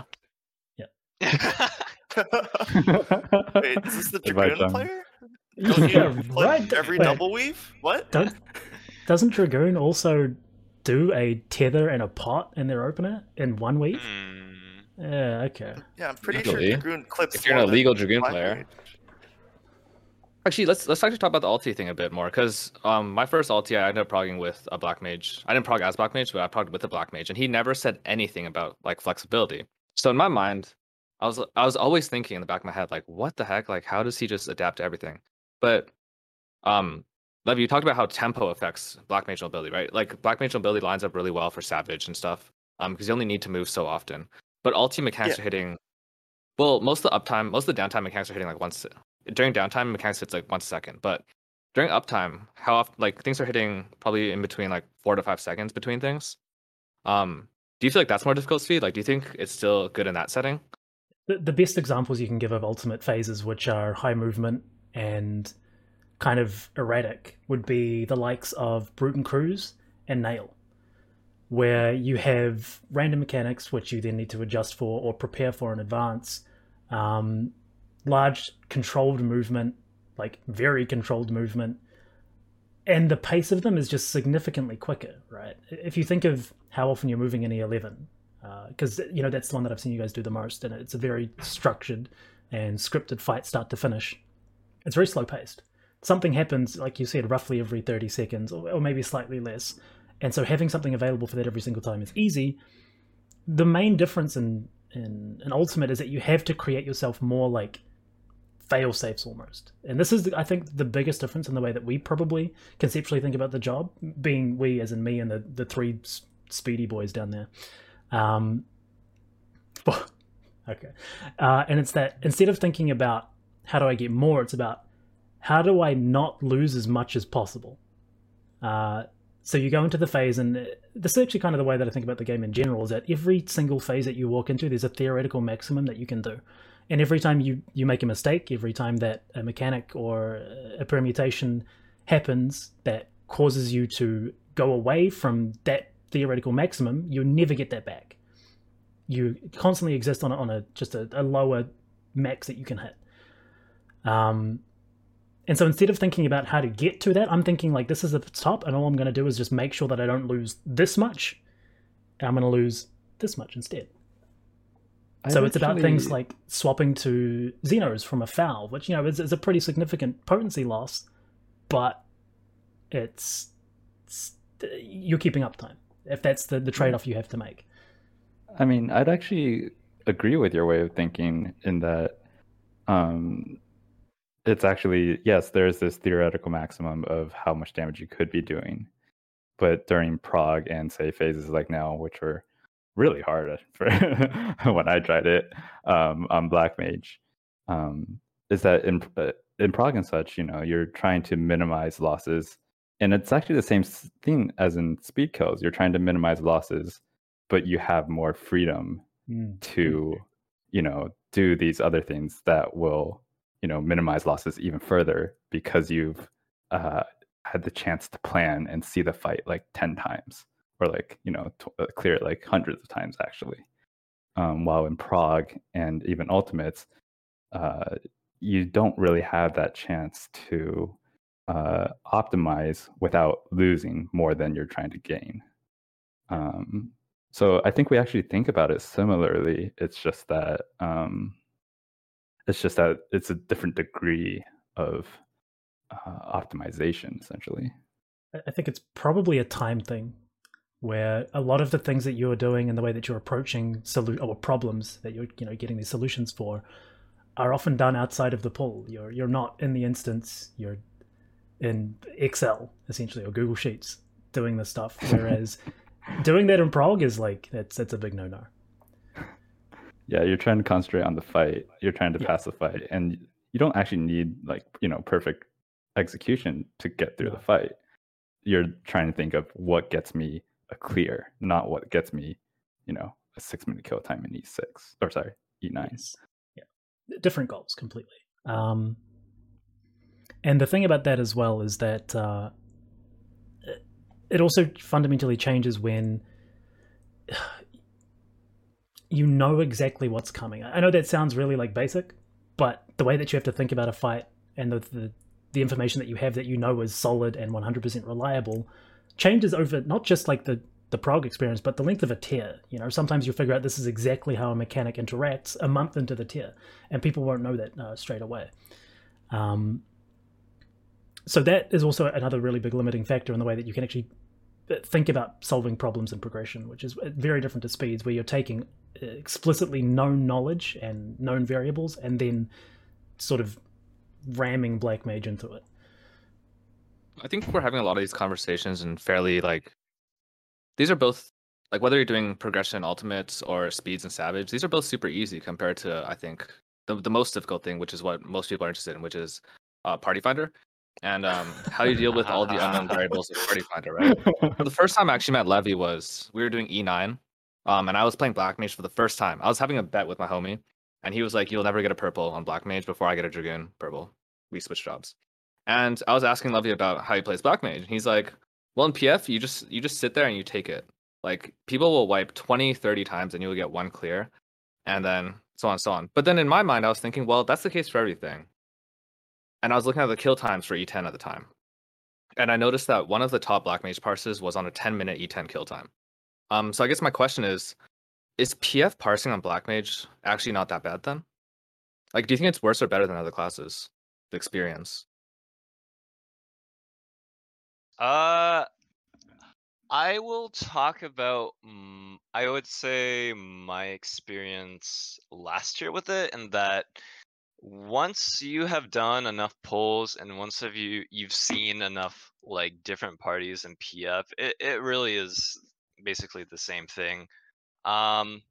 Wait, is this the Goodbye, Dragoon John. player? Yeah, Don't you clip right. every Wait, double weave? What? Don't, doesn't Dragoon also do a tether and a pot in their opener in one week? Hmm. Yeah, okay. Yeah, I'm pretty Legally, sure Dragoon clips. if you're an more than illegal Dragoon Black player. Mage. Actually, let's let's actually talk about the ulti thing a bit more, because um my first ulti I ended up progging with a black mage. I didn't prog as black mage, but I progged with a black mage, and he never said anything about like flexibility. So in my mind, I was I was always thinking in the back of my head, like, what the heck? Like, how does he just adapt to everything? But um, Lev, you talked about how tempo affects black mage mobility, right? Like black mage mobility lines up really well for savage and stuff, um, because you only need to move so often. But ulti mechanics Yeah. are hitting. Well, most of the uptime, most of the downtime mechanics are hitting like once. During downtime, mechanics hits like one second, but during uptime, how often like things are hitting probably in between like four to five seconds between things. Um, do you feel like that's more difficult to speed? Like, do you think it's still good in that setting? The, the best examples you can give of ultimate phases, which are high movement and kind of erratic, would be the likes of Brute and Cruise and Nail, where you have random mechanics which you then need to adjust for or prepare for in advance. Um, large controlled movement, like very controlled movement, and the pace of them is just significantly quicker, right? If you think of how often you're moving in E eleven, because uh, you know that's the one that I've seen you guys do the most, and it's a very structured and scripted fight start to finish. It's very slow paced. Something happens, like you said, roughly every thirty seconds, or, or maybe slightly less. And so having something available for that every single time is easy. The main difference in, in, in Ultimate is that you have to create yourself more like fail safes almost. And this is, I think, the biggest difference in the way that we probably conceptually think about the job, being we as in me and the, the three speedy boys down there. Um, okay. Uh, and it's that instead of thinking about how do I get more, it's about how do I not lose as much as possible. Uh, So you go into the phase, and this is actually kind of the way that I think about the game in general, is that every single phase that you walk into, there's a theoretical maximum that you can do. And every time you, you make a mistake, every time that a mechanic or a permutation happens that causes you to go away from that theoretical maximum, you'll never get that back. You constantly exist on a, on a just a, a lower max that you can hit. Um, And so instead of thinking about how to get to that, I'm thinking like this is the top, and all I'm going to do is just make sure that I don't lose this much, and I'm going to lose this much instead. I so it's about actually- things like swapping to Xenos from a foul, which, you know, is, is a pretty significant potency loss, but it's, it's you're keeping uptime, if that's the, the trade-off you have to make. I mean, I'd actually agree with your way of thinking in that um, it's actually, yes, there's this theoretical maximum of how much damage you could be doing. But during prog and, say, phases like now, which were really hard for when I tried it um, on Black Mage, um, is that in, uh, in prog and such, you know, you're trying to minimize losses. And it's actually the same thing as in speed kills. You're trying to minimize losses, but you have more freedom Mm. to, you know, do these other things that will, you know, minimize losses even further because you've uh, had the chance to plan and see the fight like ten times, or like, you know, t- uh, clear it like hundreds of times actually. Um, while in prog and even ultimates, uh, you don't really have that chance to uh, optimize without losing more than you're trying to gain. Um, so I think we actually think about it similarly. It's just that um, it's just that it's a different degree of uh, optimization, essentially. I think it's probably a time thing, where a lot of the things that you're doing and the way that you're approaching solu- or problems that you're, you know, getting these solutions for are often done outside of the pool. You're you're not in the instance. You're in Excel essentially, or Google Sheets doing this stuff. Whereas doing that in prog is like that's that's a big no-no. Yeah, you're trying to concentrate on the fight. You're trying to Yeah. pass the fight, and you don't actually need like, you know, perfect execution to get through No. the fight. You're trying to think of what gets me a clear, not what gets me, you know, a six minute kill time in E six, or sorry, E nine. Yes. Yeah. Different goals completely. Um, and the thing about that as well is that uh, it also fundamentally changes when you know exactly what's coming. I know that sounds really like basic, but the way that you have to think about a fight and the the, the information that you have that you know is solid and one hundred percent reliable changes over not just like the the prog experience, but the length of a tier. You know, sometimes you figure out this is exactly how a mechanic interacts a month into the tier, and people won't know that uh, straight away. Um, so that is also another really big limiting factor in the way that you can actually think about solving problems in progression, which is very different to speeds, where you're taking explicitly known knowledge and known variables and then sort of ramming Black Mage into it. I think we're having a lot of these conversations and fairly like these are both like whether you're doing progression in ultimates or speeds and savage, these are both super easy compared to I think the the most difficult thing, which is what most people are interested in, which is uh, Party Finder. And um, how you deal with all the unknown variables of Party Finder, right? So the first time I actually met Levy was we were doing E nine, um, and I was playing Black Mage for the first time. I was having a bet with my homie, and he was like, "You'll never get a purple on Black Mage before I get a Dragoon purple." We switched jobs, and I was asking Levy about how he plays Black Mage, and he's like, "Well, in P F, you just you just sit there and you take it. Like people will wipe twenty, thirty times, and you'll get one clear, and then so on and so on. But then in my mind, I was thinking, well, that's the case for everything. And I was looking at the kill times for E ten at the time. And I noticed that one of the top Black Mage parses was on a ten minute E ten kill time. Um, so I guess my question is, is P F parsing on Black Mage actually not that bad then? Like, do you think it's worse or better than other classes? The experience? Uh, I will talk about, mm, I would say my experience last year with it, and that once you have done enough polls and once have you you've seen enough like different parties in P F, it, it really is basically the same thing. Um,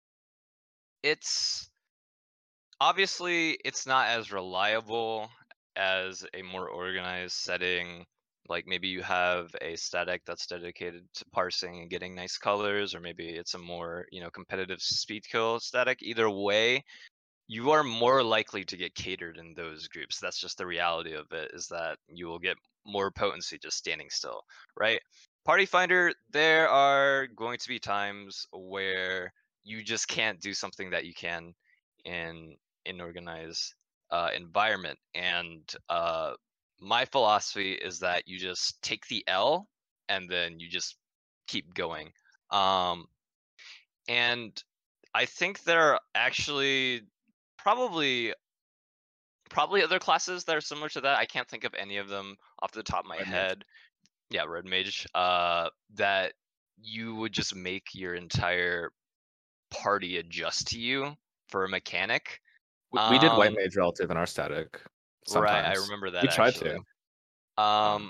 it's obviously it's not as reliable as a more organized setting. Like maybe you have a static that's dedicated to parsing and getting nice colors, or maybe it's a more, you know, competitive speed kill static. Either way, you are more likely to get catered in those groups. That's just the reality of it, is that you will get more potency just standing still, right? Party Finder, there are going to be times where you just can't do something that you can in an organized uh, environment. And uh, my philosophy is that you just take the L and then you just keep going. Um, and I think there are actually probably probably other classes that are similar to that. I can't think of any of them off the top of my Red Mage. head. Yeah, Red Mage. Uh, that you would just make your entire party adjust to you for a mechanic. We, we did White Um, Mage relative in our static. Right, I Sometimes. remember that We tried actually. to. Um,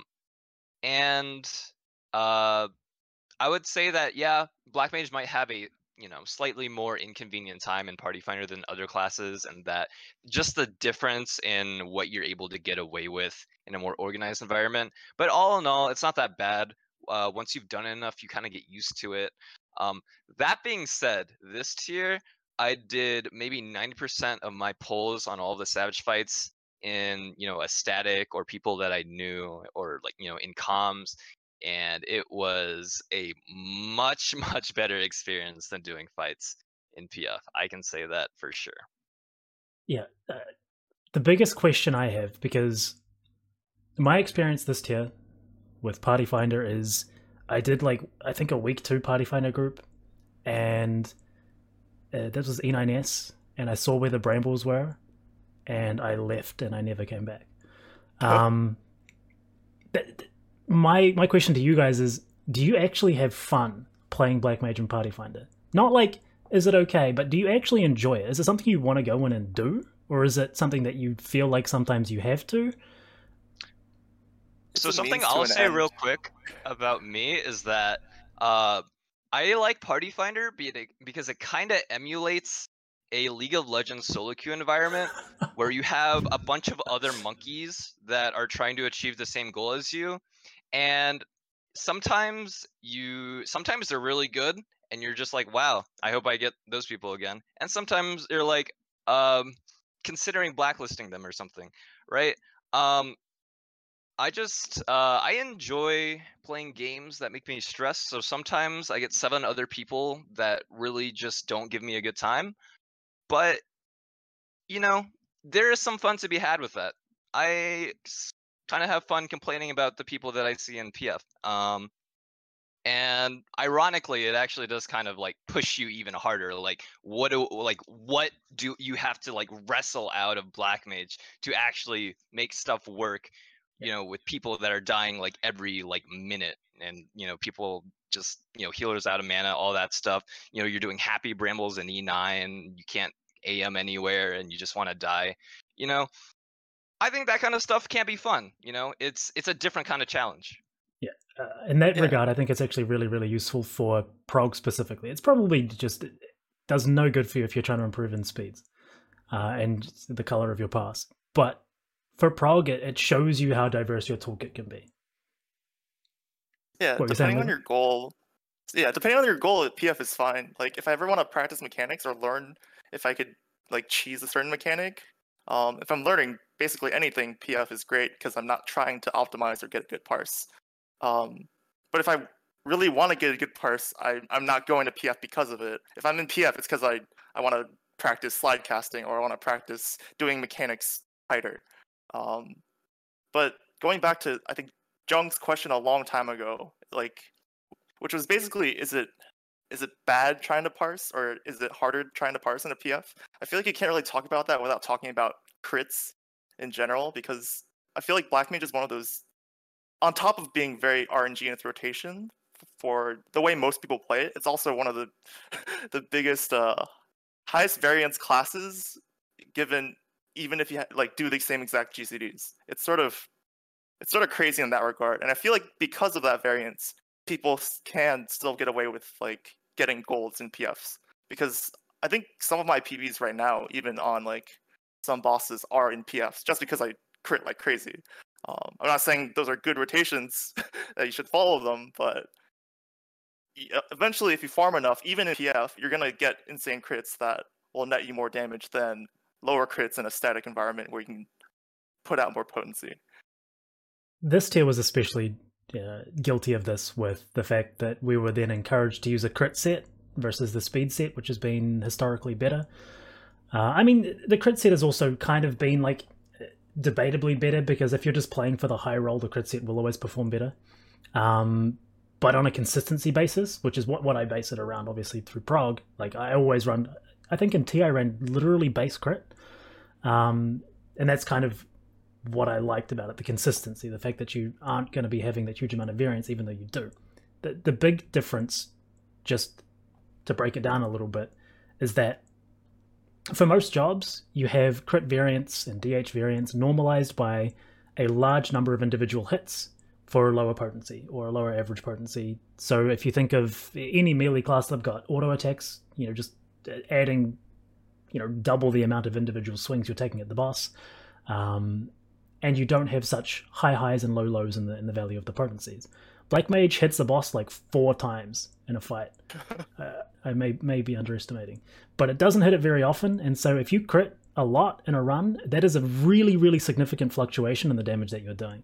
and uh, I would say that yeah, Black Mage might have a, you know, slightly more inconvenient time in Party Finder than other classes, and that just the difference in what you're able to get away with in a more organized environment. But all in all, it's not that bad. Uh, once you've done it enough, you kind of get used to it. Um, that being said, this tier, I did maybe ninety percent of my polls on all the Savage fights in, you know, a static or people that I knew, or like, you know, in comms. And it was a much, much better experience than doing fights in P F. I can say that for sure. Yeah. Uh, the biggest question I have, because my experience this tier with Party Finder is I did like, I think a week two Party Finder group, and uh, that was E nine S, and I saw where the Brambles were, and I left and I never came back. Um, th- th- my my question to you guys is, do you actually have fun playing Black Mage and Party Finder? Not like, is it okay, but do you actually enjoy it? Is it something you want to go in and do? Or is it something that you feel like sometimes you have to? So It's a something means to I'll an say end. real quick about me is that uh, I like Party Finder be- because it kind of emulates a League of Legends solo queue environment where you have a bunch of other monkeys that are trying to achieve the same goal as you, and sometimes you sometimes they're really good and you're just like, wow, I hope I get those people again. And sometimes you're like, um, considering blacklisting them or something, right? Um, I just uh, I enjoy playing games that make me stressed. So sometimes I get seven other people that really just don't give me a good time. But you know, there is some fun to be had with that. I kind of have fun complaining about the people that I see in P F. Um, and ironically, it actually does kind of like push you even harder. Like, what do like what do you have to like wrestle out of Black Mage to actually make stuff work? You know, with people that are dying like every like minute, and you know, people just, you know, healers out of mana, all that stuff. You know, you're doing happy brambles in E nine, you can't A M anywhere, and you just want to die. You know, I think that kind of stuff can be fun. You know, it's it's a different kind of challenge. Yeah. Uh, in that Yeah. regard, I think it's actually really, really useful for prog specifically. It's probably just it does no good for you if you're trying to improve in speeds uh, and the color of your pass. But for prog, it, it shows you how diverse your toolkit can be. Yeah, What were you saying, depending on Luke? your goal. Yeah, depending on your goal, P F is fine. Like, if I ever want to practice mechanics or learn if I could like cheese a certain mechanic, um, if I'm learning basically anything, P F is great because I'm not trying to optimize or get a good parse. Um, but if I really want to get a good parse, I I'm not going to P F because of it. If I'm in P F, it's because I I want to practice slide casting or I want to practice doing mechanics tighter. Um, but going back to I think Jung's question a long time ago, like, which was basically, is it is it bad trying to parse or is it harder trying to parse in a P F? I feel like you can't really talk about that without talking about crits in general, because I feel like Black Mage is one of those, on top of being very R N G in its rotation for the way most people play it, it's also one of the the biggest uh, highest variance classes, given even if you ha- like do the same exact G C Ds. It's sort of it's sort of crazy in that regard, and I feel like because of that variance, people can still get away with like getting golds in P Fs, because I think some of my P Bs right now, even on like some bosses, are in P Fs just because I crit like crazy. Um, I'm not saying those are good rotations that you should follow them, but eventually, if you farm enough, even in P F, you're gonna get insane crits that will net you more damage than lower crits in a static environment where you can put out more potency. This tier was especially uh, guilty of this with the fact that we were then encouraged to use a crit set versus the speed set, which has been historically better. Uh, I mean, the crit set has also kind of been like debatably better, because if you're just playing for the high roll, the crit set will always perform better. Um, but on a consistency basis, which is what, what I base it around, obviously through Prog, like I always run, I think in T I ran literally base crit. Um, and that's kind of what I liked about it, the consistency, the fact that you aren't going to be having that huge amount of variance, even though you do. The, the big difference, just to break it down a little bit, is that for most jobs, you have crit variance and D H variance normalized by a large number of individual hits for a lower potency or a lower average potency. So if you think of any melee class that've got auto attacks, you know, just adding, you know, double the amount of individual swings you're taking at the boss, um, and you don't have such high highs and low lows in the in the value of the potencies. Black Mage hits the boss like four times in a fight. uh, I may may be underestimating, but it doesn't hit it very often, and so if you crit a lot in a run, that is a really, really significant fluctuation in the damage that you're doing,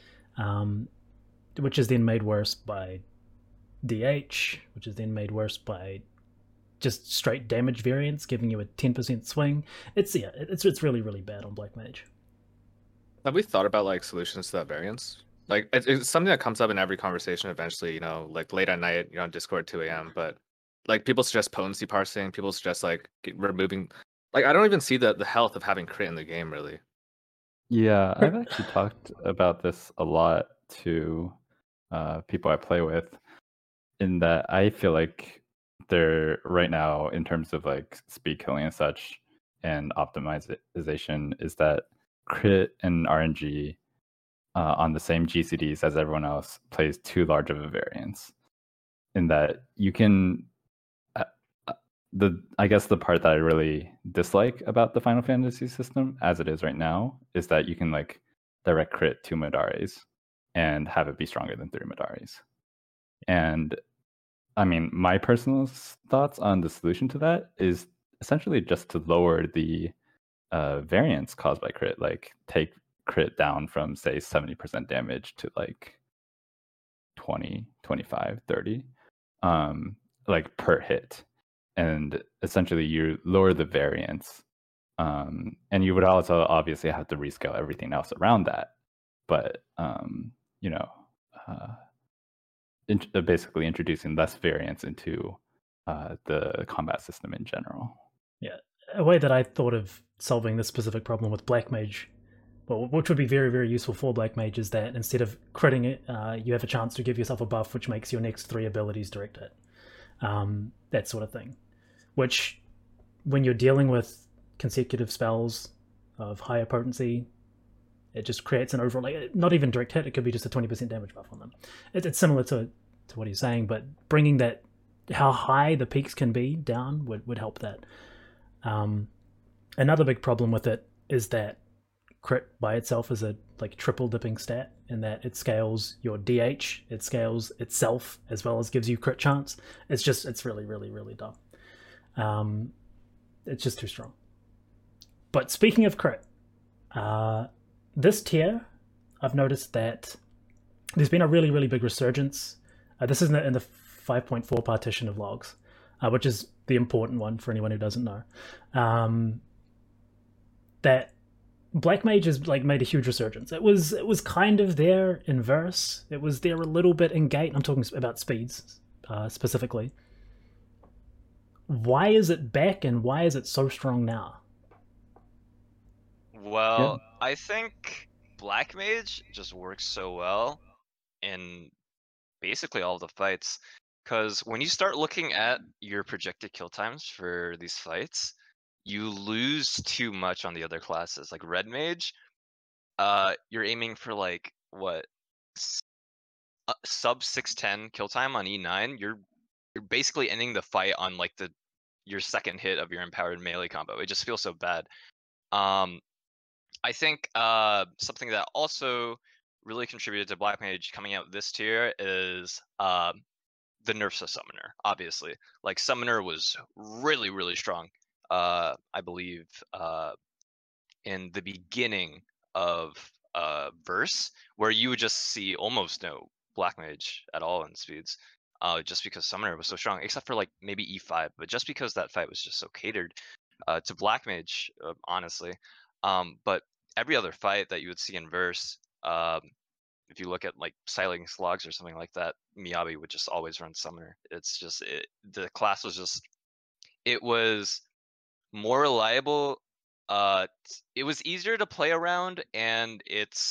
um, which is then made worse by D H, which is then made worse by just straight damage variance, giving you a ten percent swing. It's yeah, it's it's really, really bad on Black Mage. Have we thought about like solutions to that variance? Like it's, it's something that comes up in every conversation eventually, you know, like late at night, you know, on Discord two a.m. But like people suggest potency parsing, people suggest like get, removing, like I don't even see the, the health of having crit in the game really. Yeah, I've actually talked about this a lot to uh, people I play with, in that I feel like they're right now, in terms of like speed killing and such and optimization, is that crit and R N G uh, on the same G C Ds as everyone else plays too large of a variance, in that you can uh, the I guess the part that I really dislike about the Final Fantasy system as it is right now is that you can like direct crit two Madaris and have it be stronger than three Madaris. And I mean, my personal thoughts on the solution to that is essentially just to lower the uh, variance caused by crit, like take crit down from say seventy percent damage to like twenty, twenty-five, thirty, um, like per hit. And essentially you lower the variance. Um, and you would also obviously have to rescale everything else around that. But, um, you know, uh, in, uh, basically introducing less variance into uh, the combat system in general. Yeah, a way that I thought of solving this specific problem with Black Mage, well, which would be very, very useful for Black Mage, is that instead of critting it, uh, you have a chance to give yourself a buff which makes your next three abilities direct hit. Um, that sort of thing. Which, when you're dealing with consecutive spells of higher potency, it just creates an overall, like, not even direct hit, it could be just a twenty percent damage buff on them. It, it's similar to, to what he's saying, but bringing that, how high the peaks can be down would, would help that. Um, another big problem with it is that crit by itself is a like triple dipping stat, in that it scales your D H, it scales itself, as well as gives you crit chance. It's just, it's really, really, really dumb. Um, it's just too strong. But speaking of crit, uh, this tier, I've noticed that there's been a really, really big resurgence. Uh, this is in the, in the five point four partition of logs. uh, which is the important one for anyone who doesn't know. Um, that Black Mage has like made a huge resurgence. It was it was kind of there in Verse. It was there a little bit in Gate. I'm talking about speeds uh, specifically. Why is it back, and why is it so strong now? Well, yeah. I think Black Mage just works so well in basically all the fights, because when you start looking at your projected kill times for these fights, you lose too much on the other classes. Like Red Mage, uh, you're aiming for like what s- uh, sub six ten kill time on E nine. You're you're basically ending the fight on like the your second hit of your empowered melee combo. It just feels so bad. Um, I think uh, something that also really contributed to Black Mage coming out this tier is uh, the nerfs of Summoner. Obviously, like Summoner was really really strong. Uh, I believe uh, in the beginning of uh, Verse, where you would just see almost no Black Mage at all in speeds, uh, just because Summoner was so strong, except for like maybe E five, but just because that fight was just so catered uh, to Black Mage, uh, honestly. Um, but every other fight that you would see in Verse, um, if you look at like Silence Logs or something like that, Miyabi would just always run Summoner. It's just it, the class was just it was more reliable. Uh, it was easier to play around, and it's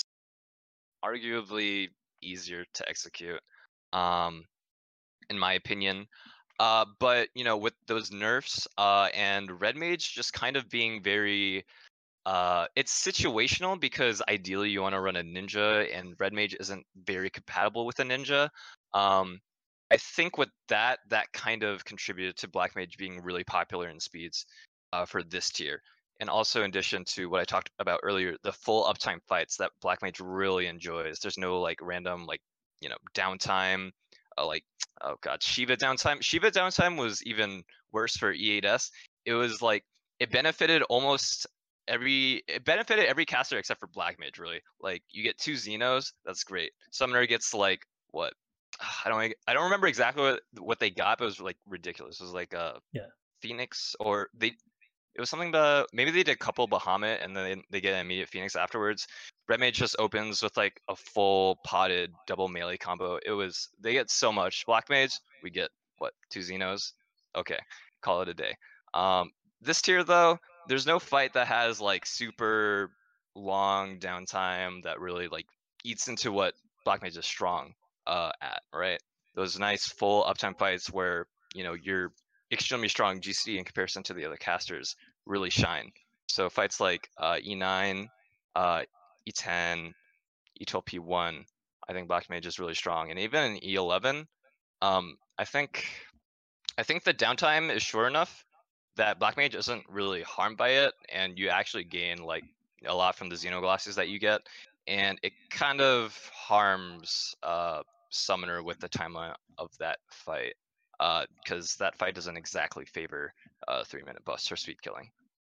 arguably easier to execute, um, in my opinion. Uh, but you know, with those nerfs, uh, and Red Mage just kind of being very, uh, it's situational because ideally you want to run a ninja, and Red Mage isn't very compatible with a ninja. Um, I think with that, that kind of contributed to Black Mage being really popular in speeds uh, for this tier. And also in addition to what I talked about earlier, the full uptime fights that Black Mage really enjoys. There's no like random like, you know, downtime, uh, like, oh god, Shiva downtime. Shiva downtime was even worse for E eight S. It was like, it benefited almost every, it benefited every caster except for Black Mage, really. Like, you get two Xenos, that's great. Summoner gets like, what? I don't I don't remember exactly what, what they got, but it was like ridiculous. It was like a yeah. Phoenix, or they it was something that maybe they did a couple Bahamut and then they get an immediate Phoenix afterwards. Red Mage just opens with like a full potted double melee combo. It was they get so much. Black Mage, we get what, two Xenos? Okay, call it a day. Um, this tier though, there's no fight that has like super long downtime that really like eats into what Black Mage is strong uh, at, right? Those nice full uptime fights where, you know, you're extremely strong G C D in comparison to the other casters really shine. So fights like uh, E nine, uh, E ten, E twelve P one, I think Black Mage is really strong, and even in E eleven, um, I think I think the downtime is short enough that Black Mage isn't really harmed by it, and you actually gain like a lot from the Xenoglasses that you get, and it kind of harms uh, Summoner with the timeline of that fight, because uh, that fight doesn't exactly favor uh, three minute busts or speed killing.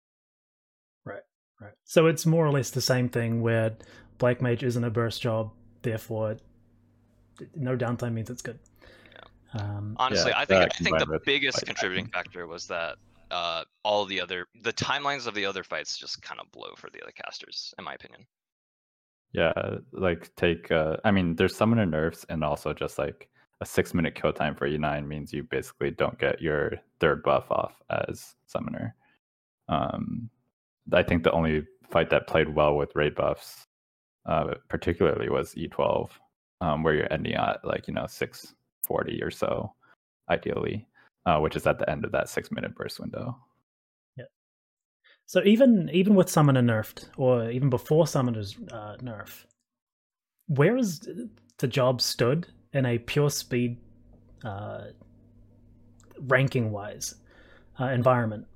Right, right. So it's more or less the same thing where Black Mage isn't a burst job, therefore no downtime means it's good. Yeah. Um, Honestly, yeah, I think uh, I think the biggest fight contributing happening. factor was that uh, all the other the timelines of the other fights just kind of blow for the other casters, in my opinion. Yeah, like take. Uh, I mean, there's summoner nerfs, and also just like a six minute kill time for E nine means you basically don't get your third buff off as summoner. Um, I think the only fight that played well with raid buffs, uh, particularly was E twelve, um, where you're ending at like, you know, six forty or so, ideally, uh, which is at the end of that six minute burst window. Yeah. So even even with Summoner nerfed, or even before Summoner's uh, nerf, where is the job stood in a pure speed, uh, ranking-wise, uh, environment?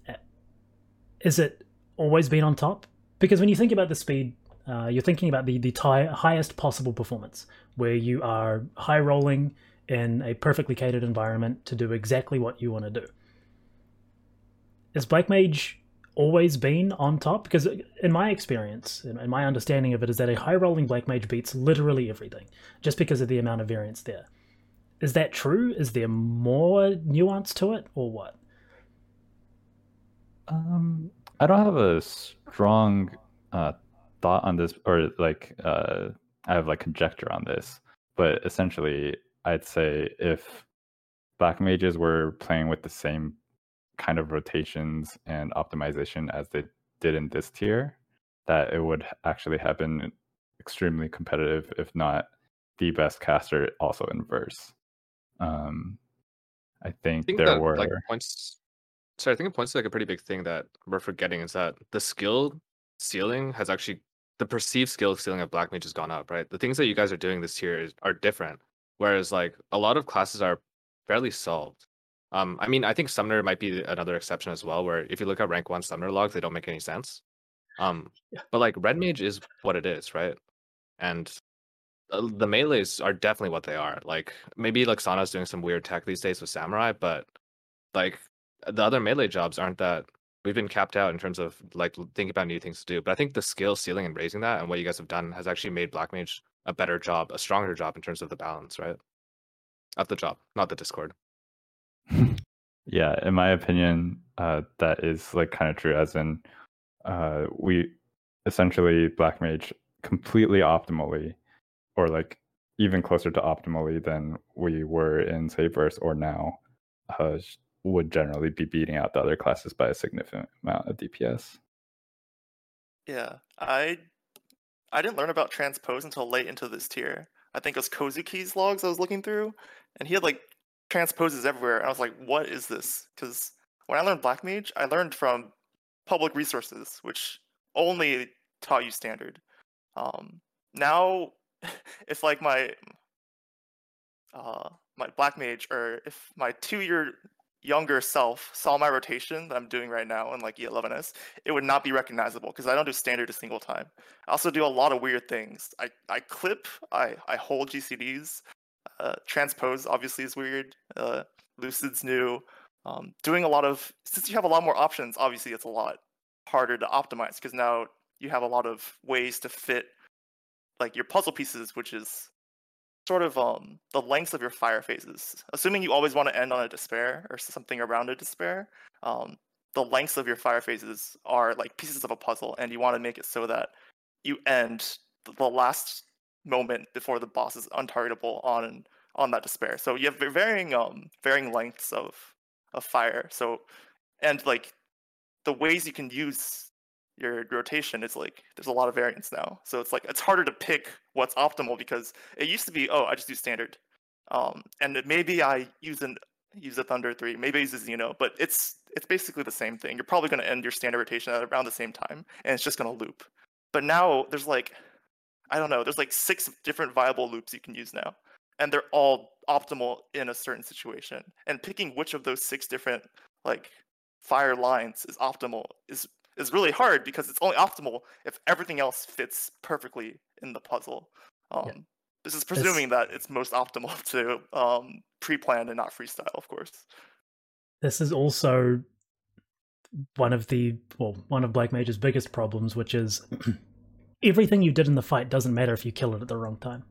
Is it always been on top? Because when you think about the speed, uh, you're thinking about the the tie, highest possible performance, where you are high rolling in a perfectly catered environment to do exactly what you want to do. Is Black Mage always been on top? Because in my experience, and my understanding of it, is that a high rolling Black Mage beats literally everything, just because of the amount of variance there. is that true? Is there more nuance to it, or what? Um, I don't have a strong uh, thought on this, or like uh, I have like conjecture on this. But essentially, I'd say if black mages were playing with the same kind of rotations and optimization as they did in this tier, that it would actually have been extremely competitive, if not the best caster, also in verse. Um, I think, I think there that were like points. So I think it points to like a pretty big thing that we're forgetting is that the skill ceiling has actually the perceived skill ceiling of black mage has gone up, right? The things that you guys are doing this tier is, are different, whereas like a lot of classes are fairly solved. Um, I mean, I think Summoner might be another exception as well, where if you look at rank one Summoner logs, they don't make any sense. Um, Yeah. but like Red Mage is what it is, right? And uh, the melees are definitely what they are. Like maybe like Sana's doing some weird tech these days with Samurai, but like the other melee jobs aren't that. We've been capped out in terms of like thinking about new things to do. But I think the skill ceiling and raising that and what you guys have done has actually made Black Mage a better job, a stronger job in terms of the balance, right? Of the job, not the Discord. Yeah, in my opinion, uh, that is like kind of true. As in, uh, we essentially black mage completely optimally, or like even closer to optimally than we were in say verse or now, uh, would generally be beating out the other classes by a significant amount of D P S. Yeah, I I didn't learn about transpose until late into this tier. I think it was Kozuki's logs I was looking through, and he had like transposes everywhere. And I was like, what is this? Because when I learned Black Mage, I learned from public resources, which only taught you standard. Um, now, if like my uh, my Black Mage, or if my two-year younger self saw my rotation that I'm doing right now in like E eleven S, it would not be recognizable because I don't do standard a single time. I also do a lot of weird things. I, I clip, I, I hold G C Ds. Uh, transpose obviously is weird. Uh, Lucid's new. Um, doing a lot of, since you have a lot more options, obviously it's a lot harder to optimize because now you have a lot of ways to fit like your puzzle pieces, which is sort of um the lengths of your fire phases. Assuming you always want to end on a despair or something around a despair, um, the lengths of your fire phases are like pieces of a puzzle, and you want to make it so that you end the last moment before the boss is untargetable on on that despair. So you have varying um varying lengths of of fire. So and like the ways you can use your rotation is like there's a lot of variance now. So it's like it's harder to pick what's optimal because it used to be, oh, I just do standard. Um, and maybe I use an use a Thunder three, maybe I use a Xeno, but it's it's basically the same thing. You're probably going to end your standard rotation at around the same time, and it's just going to loop. But now there's like, I don't know, there's like six different viable loops you can use now, and they're all optimal in a certain situation. And picking which of those six different like fire lines is optimal is is really hard because it's only optimal if everything else fits perfectly in the puzzle. Um, yeah. This is presuming this, that it's most optimal to um, pre-plan and not freestyle, of course. This is also one of the well, one of Black Mage's biggest problems, which is everything you did in the fight doesn't matter if you kill it at the wrong time.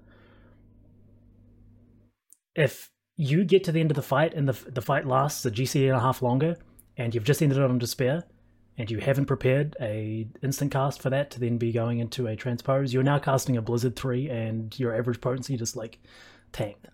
If you get to the end of the fight and the the fight lasts a G C and a half longer, and you've just ended it on despair, and you haven't prepared a instant cast for that to then be going into a transpose, you're now casting a Blizzard three and your average potency just like tanked.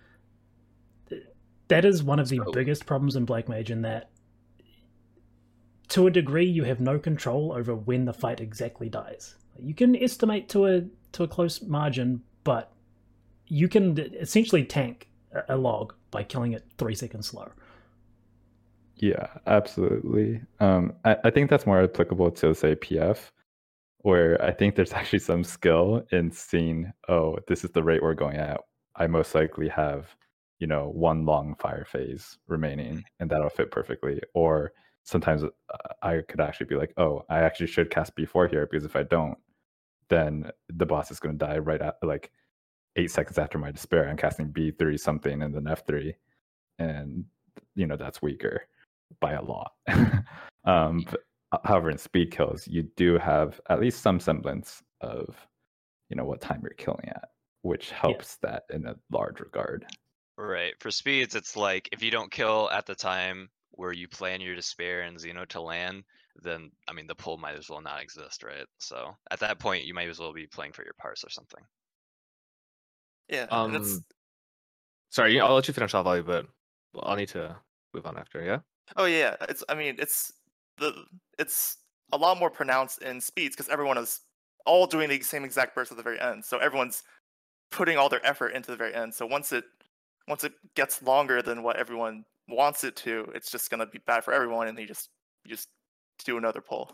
That is one of the so, biggest problems in Black Mage, in that to a degree you have no control over when the fight exactly dies. You can estimate to a to a close margin, but you can essentially tank a log by killing it three seconds slower. Yeah, absolutely. Um, I, I think that's more applicable to, say, P F, where I think there's actually some skill in seeing, oh, this is the rate we're going at. I most likely have, you know, one long fire phase remaining, and that'll fit perfectly. Or sometimes I could actually be like, oh, I actually should cast B four here, because if I don't, then the boss is going to die right at like eight seconds after my despair. I'm casting B three something and then F three, and you know that's weaker by a lot. um, but, however, in speed kills, you do have at least some semblance of, you know, what time you're killing at, which helps yeah. that in a large regard. Right. For speeds, it's like if you don't kill at the time where you plan your despair and Xeno to land, then I mean the pull might as well not exist, right? So at that point, you might as well be playing for your parse or something. Yeah, and it's Um, sorry, I'll let you finish off, Ollie, but I'll need to move on after. Yeah. oh yeah, it's I mean it's the it's a lot more pronounced in speeds because everyone is all doing the same exact burst at the very end. So everyone's putting all their effort into the very end. So once it once it gets longer than what everyone wants it to, it's just gonna be bad for everyone, and you just you just do another pull.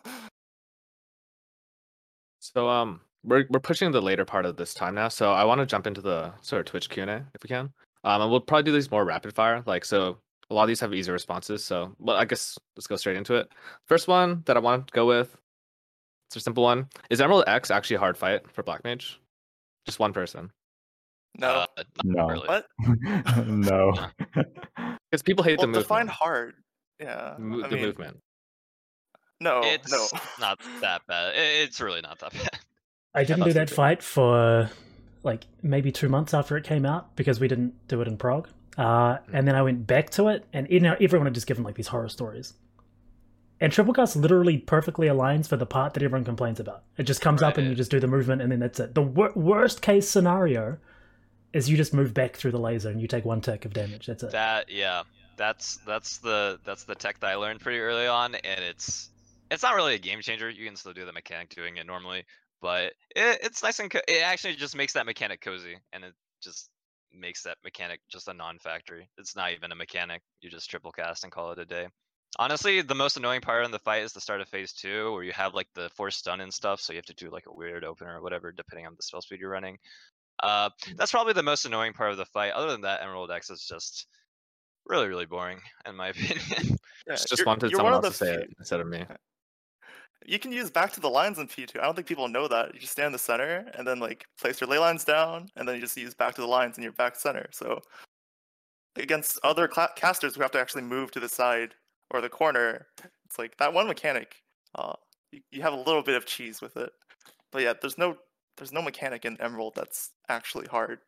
So um, we're we're pushing the later part of this time now. So I want to jump into the sort of Twitch Q and A if we can. Um, and we'll probably do these more rapid fire. Like so, a lot of these have easier responses. So, well, I guess let's go straight into it. First one that I want to go with. It's a simple one. Is Emerald X actually a hard fight for Black Mage? Just one person. No, Uh, not No. really. what? No. Because people hate Well, the define movement. hard. Yeah, Mo- I the mean, movement. no, It's no. not that bad. I- It's really not that bad. I didn't thought do so that too. fight for like maybe two months after it came out because we didn't do it in Prague. Uh, and then I went back to it, and you know, everyone had just given like these horror stories. And Triplecast literally perfectly aligns for the part that everyone complains about. It just comes up and Right. you just do the movement, and then that's it. The wor- worst case scenario is you just move back through the laser and you take one tick of damage. That's it. That yeah, that's that's the that's the tech that I learned pretty early on, and it's it's not really a game changer. You can still do the mechanic doing it normally, but it, it's nice and co- it actually just makes that mechanic cozy, and it just makes that mechanic just a non-factory. It's not even a mechanic. You just triple cast and call it a day. Honestly, the most annoying part in the fight is the start of phase two, where you have like the force stun and stuff, so you have to do like a weird opener or whatever, depending on the spell speed you're running. Uh, that's probably the most annoying part of the fight. Other than that, Emerald X is just really, really boring, in my opinion. Yeah, Just, just you're, wanted you're someone one of else to the say few. it instead of me. You can use back to the lines in P two. I don't think people know that. You just stand in the center and then like place your ley lines down, and then you just use back to the lines in your back center. So against other cla casters who have to actually move to the side or the corner, it's like that one mechanic. Uh, you, you have a little bit of cheese with it, but yeah, there's no there's no mechanic in Emerald that's actually hard.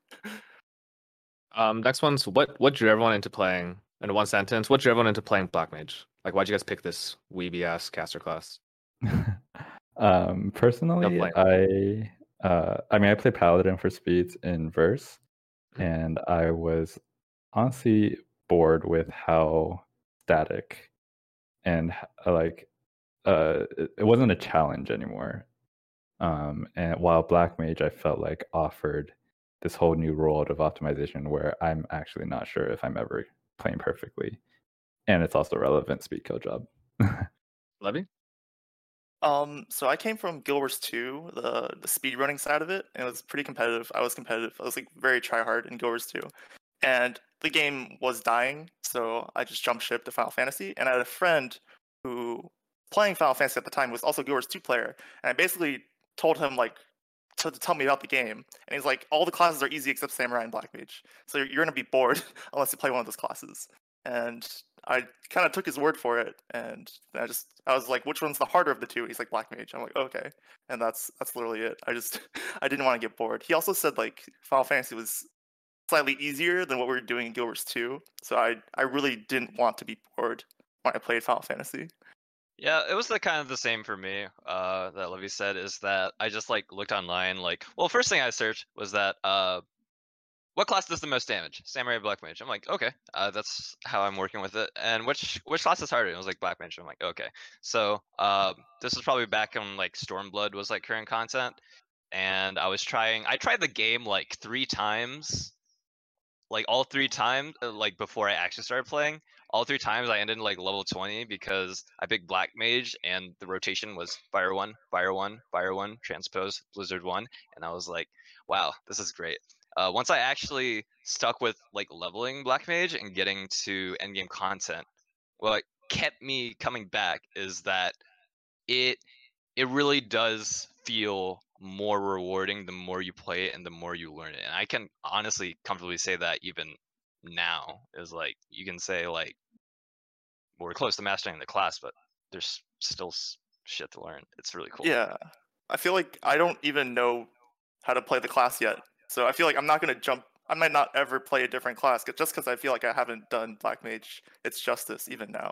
Um, next one's what what drew everyone into playing in one sentence? What drew everyone into playing Black Mage? Like, why'd you guys pick this weeby ass caster class? um, personally, blame. I uh, I mean, I play Paladin for speeds in Verse, Mhm. and I was honestly bored with how static and h- like uh, it, it wasn't a challenge anymore. Um, and while Black Mage, I felt like offered this whole new world of optimization where I'm actually not sure if I'm ever playing perfectly, and it's also relevant speed kill job. Levy? Um, so I came from Guild Wars two, the the speedrunning side of it, and it was pretty competitive. I was competitive. I was like very try hard in Guild Wars two. And the game was dying, so I just jumped ship to Final Fantasy. And I had a friend who playing Final Fantasy at the time was also Guild Wars two player, and I basically told him like to, to tell me about the game. And he's like, all the classes are easy except Samurai and Black Mage, so you're, you're gonna be bored unless you play one of those classes. And I kind of took his word for it, and I just I was like, which one's the harder of the two? He's like Black Mage. I'm like, okay, and that's that's literally it. I just I didn't want to get bored. He also said like Final Fantasy was slightly easier than what we were doing in Guild Wars two, so I I really didn't want to be bored when I played Final Fantasy. Yeah, it was the kind of the same for me. Uh, that Levy said is that I just like looked online. Like, well, first thing I searched was that uh, what class does the most damage? Samurai or Black Mage. I'm like, okay, uh, that's how I'm working with it. And which which class is harder? It was like Black Mage. I'm like, okay. So um, this was probably back when like Stormblood was like current content, and I was trying. I tried the game like three times, like all three times, uh, like before I actually started playing. All three times I ended like level twenty because I picked Black Mage and the rotation was Fire one, Fire one, Fire one, Transpose, Blizzard one, and I was like, wow, this is great. Uh, once I actually stuck with like leveling Black Mage and getting to endgame content, what kept me coming back is that it it really does feel more rewarding the more you play it and the more you learn it. And I can honestly comfortably say that even now is like you can say like we're close to mastering the class, but there's still s- shit to learn. It's really cool. Yeah, I feel like I don't even know how to play the class yet, so I feel like I'm not gonna jump I might not ever play a different class just because I feel like I haven't done Black Mage its justice even now.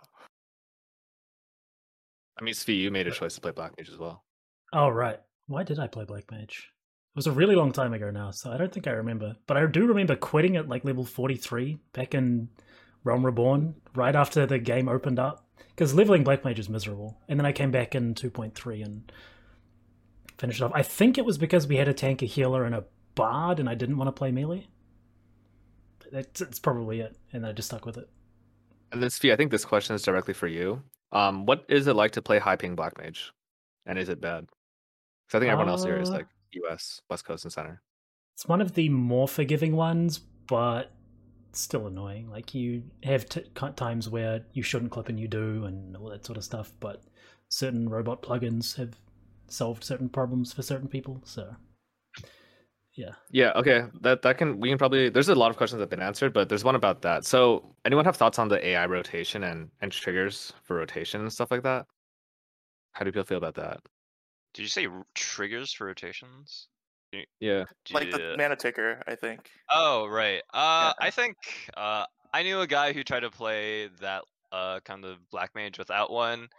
I mean, Svi, you made a choice to play Black Mage as well. Oh, right. Why did I play Black Mage? It was a really long time ago now, so I don't think I remember. But I do remember quitting at like level forty-three back in Realm Reborn, right after the game opened up. Because leveling Black Mage is miserable. And then I came back in two point three and finished it off. I think it was because we had a tank, a healer, and a bard, and I didn't want to play melee. That's, that's probably it, and I just stuck with it. And then Svi, I think this question is directly for you. Um, what is it like to play high ping Black Mage? And is it bad? Because I think everyone else here is Uh, like U S, West Coast, and Center. It's one of the more forgiving ones, but it's still annoying. Like, you have t- times where you shouldn't clip and you do, and all that sort of stuff, but certain robot plugins have solved certain problems for certain people, so yeah. Yeah, okay. That that can we can probably there's a lot of questions that have been answered, but there's one about that. So anyone have thoughts on the A I rotation and, and triggers for rotation and stuff like that? How do people feel about that? Did you say r- triggers for rotations? Y- Yeah. Like the yeah. mana ticker, I think. Oh, right. Uh, Yeah. I think uh, I knew a guy who tried to play that uh kind of Black Mage without one.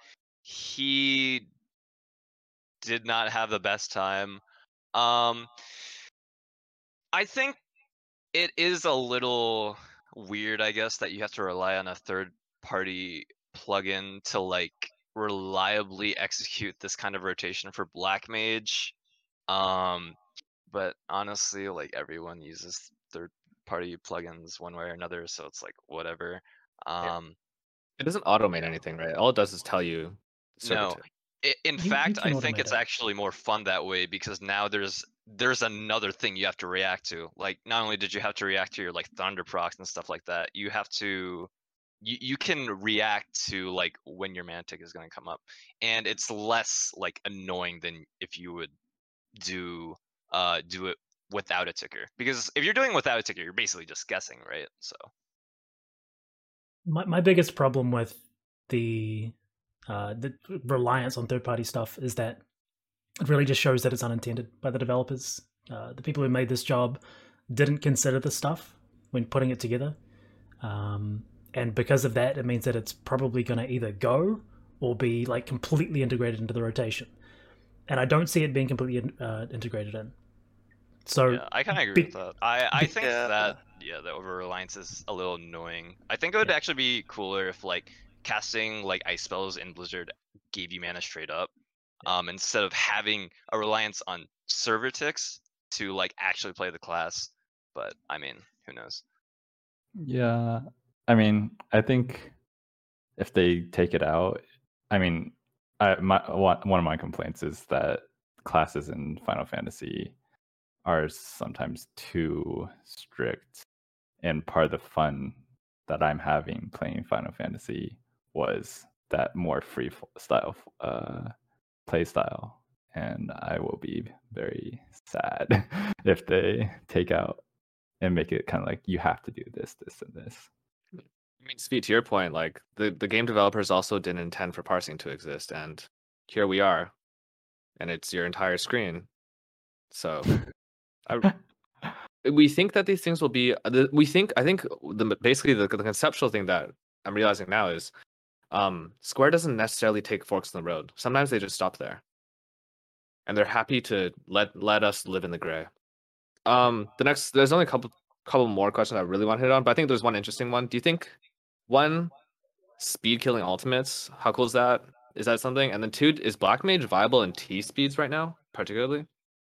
He did not have the best time. Um, I think it is a little weird, I guess, that you have to rely on a third party plugin to like reliably execute this kind of rotation for Black Mage. Um, but honestly, like everyone uses third party plugins one way or another, so it's like whatever. Yeah. Um, It doesn't automate anything, right? All it does is tell you no. circuit. I- In You- you fact, I can think automate it's it. actually more fun that way because now there's there's another thing you have to react to. Like, not only did you have to react to your like thunder procs and stuff like that, you have to you, you can react to like when your mana tick is going to come up, and it's less like annoying than if you would do uh do it without a ticker. Because if you're doing without a ticker, you're basically just guessing, right? So My my biggest problem with the uh, the reliance on third party stuff is that it really just shows that it's unintended by the developers. Uh, the people who made this job didn't consider this stuff when putting it together, um, and because of that, it means that it's probably going to either go or be like completely integrated into the rotation. And I don't see it being completely uh, integrated in. So yeah, I kind of agree be- with that. I I be- think Yeah. that yeah, the over reliance is a little annoying. I think it would Yeah. actually be cooler if like casting like ice spells in Blizzard gave you mana straight up, um, instead of having a reliance on server ticks to like actually play the class. But I mean, who knows? Yeah, I mean, I think if they take it out, I mean, I my one one of my complaints is that classes in Final Fantasy are sometimes too strict, and part of the fun that I'm having playing Final Fantasy was that more free f- style uh, play style, and I will be very sad if they take out and make it kind of like you have to do this, this, and this. I mean, Svi, to your point, like the, the game developers also didn't intend for parsing to exist, and here we are, and it's your entire screen. So, I, we think that these things will be. the- We think I think the basically the, the conceptual thing that I'm realizing now is, um, Square doesn't necessarily take forks in the road. Sometimes they just stop there, and they're happy to let let us live in the gray. Um, the next there's only a couple couple more questions I really want to hit on, but I think there's one interesting one. Do you think one speed killing ultimates? How cool is that? Is that something? And then two, is Black Mage viable in T speeds right now, particularly?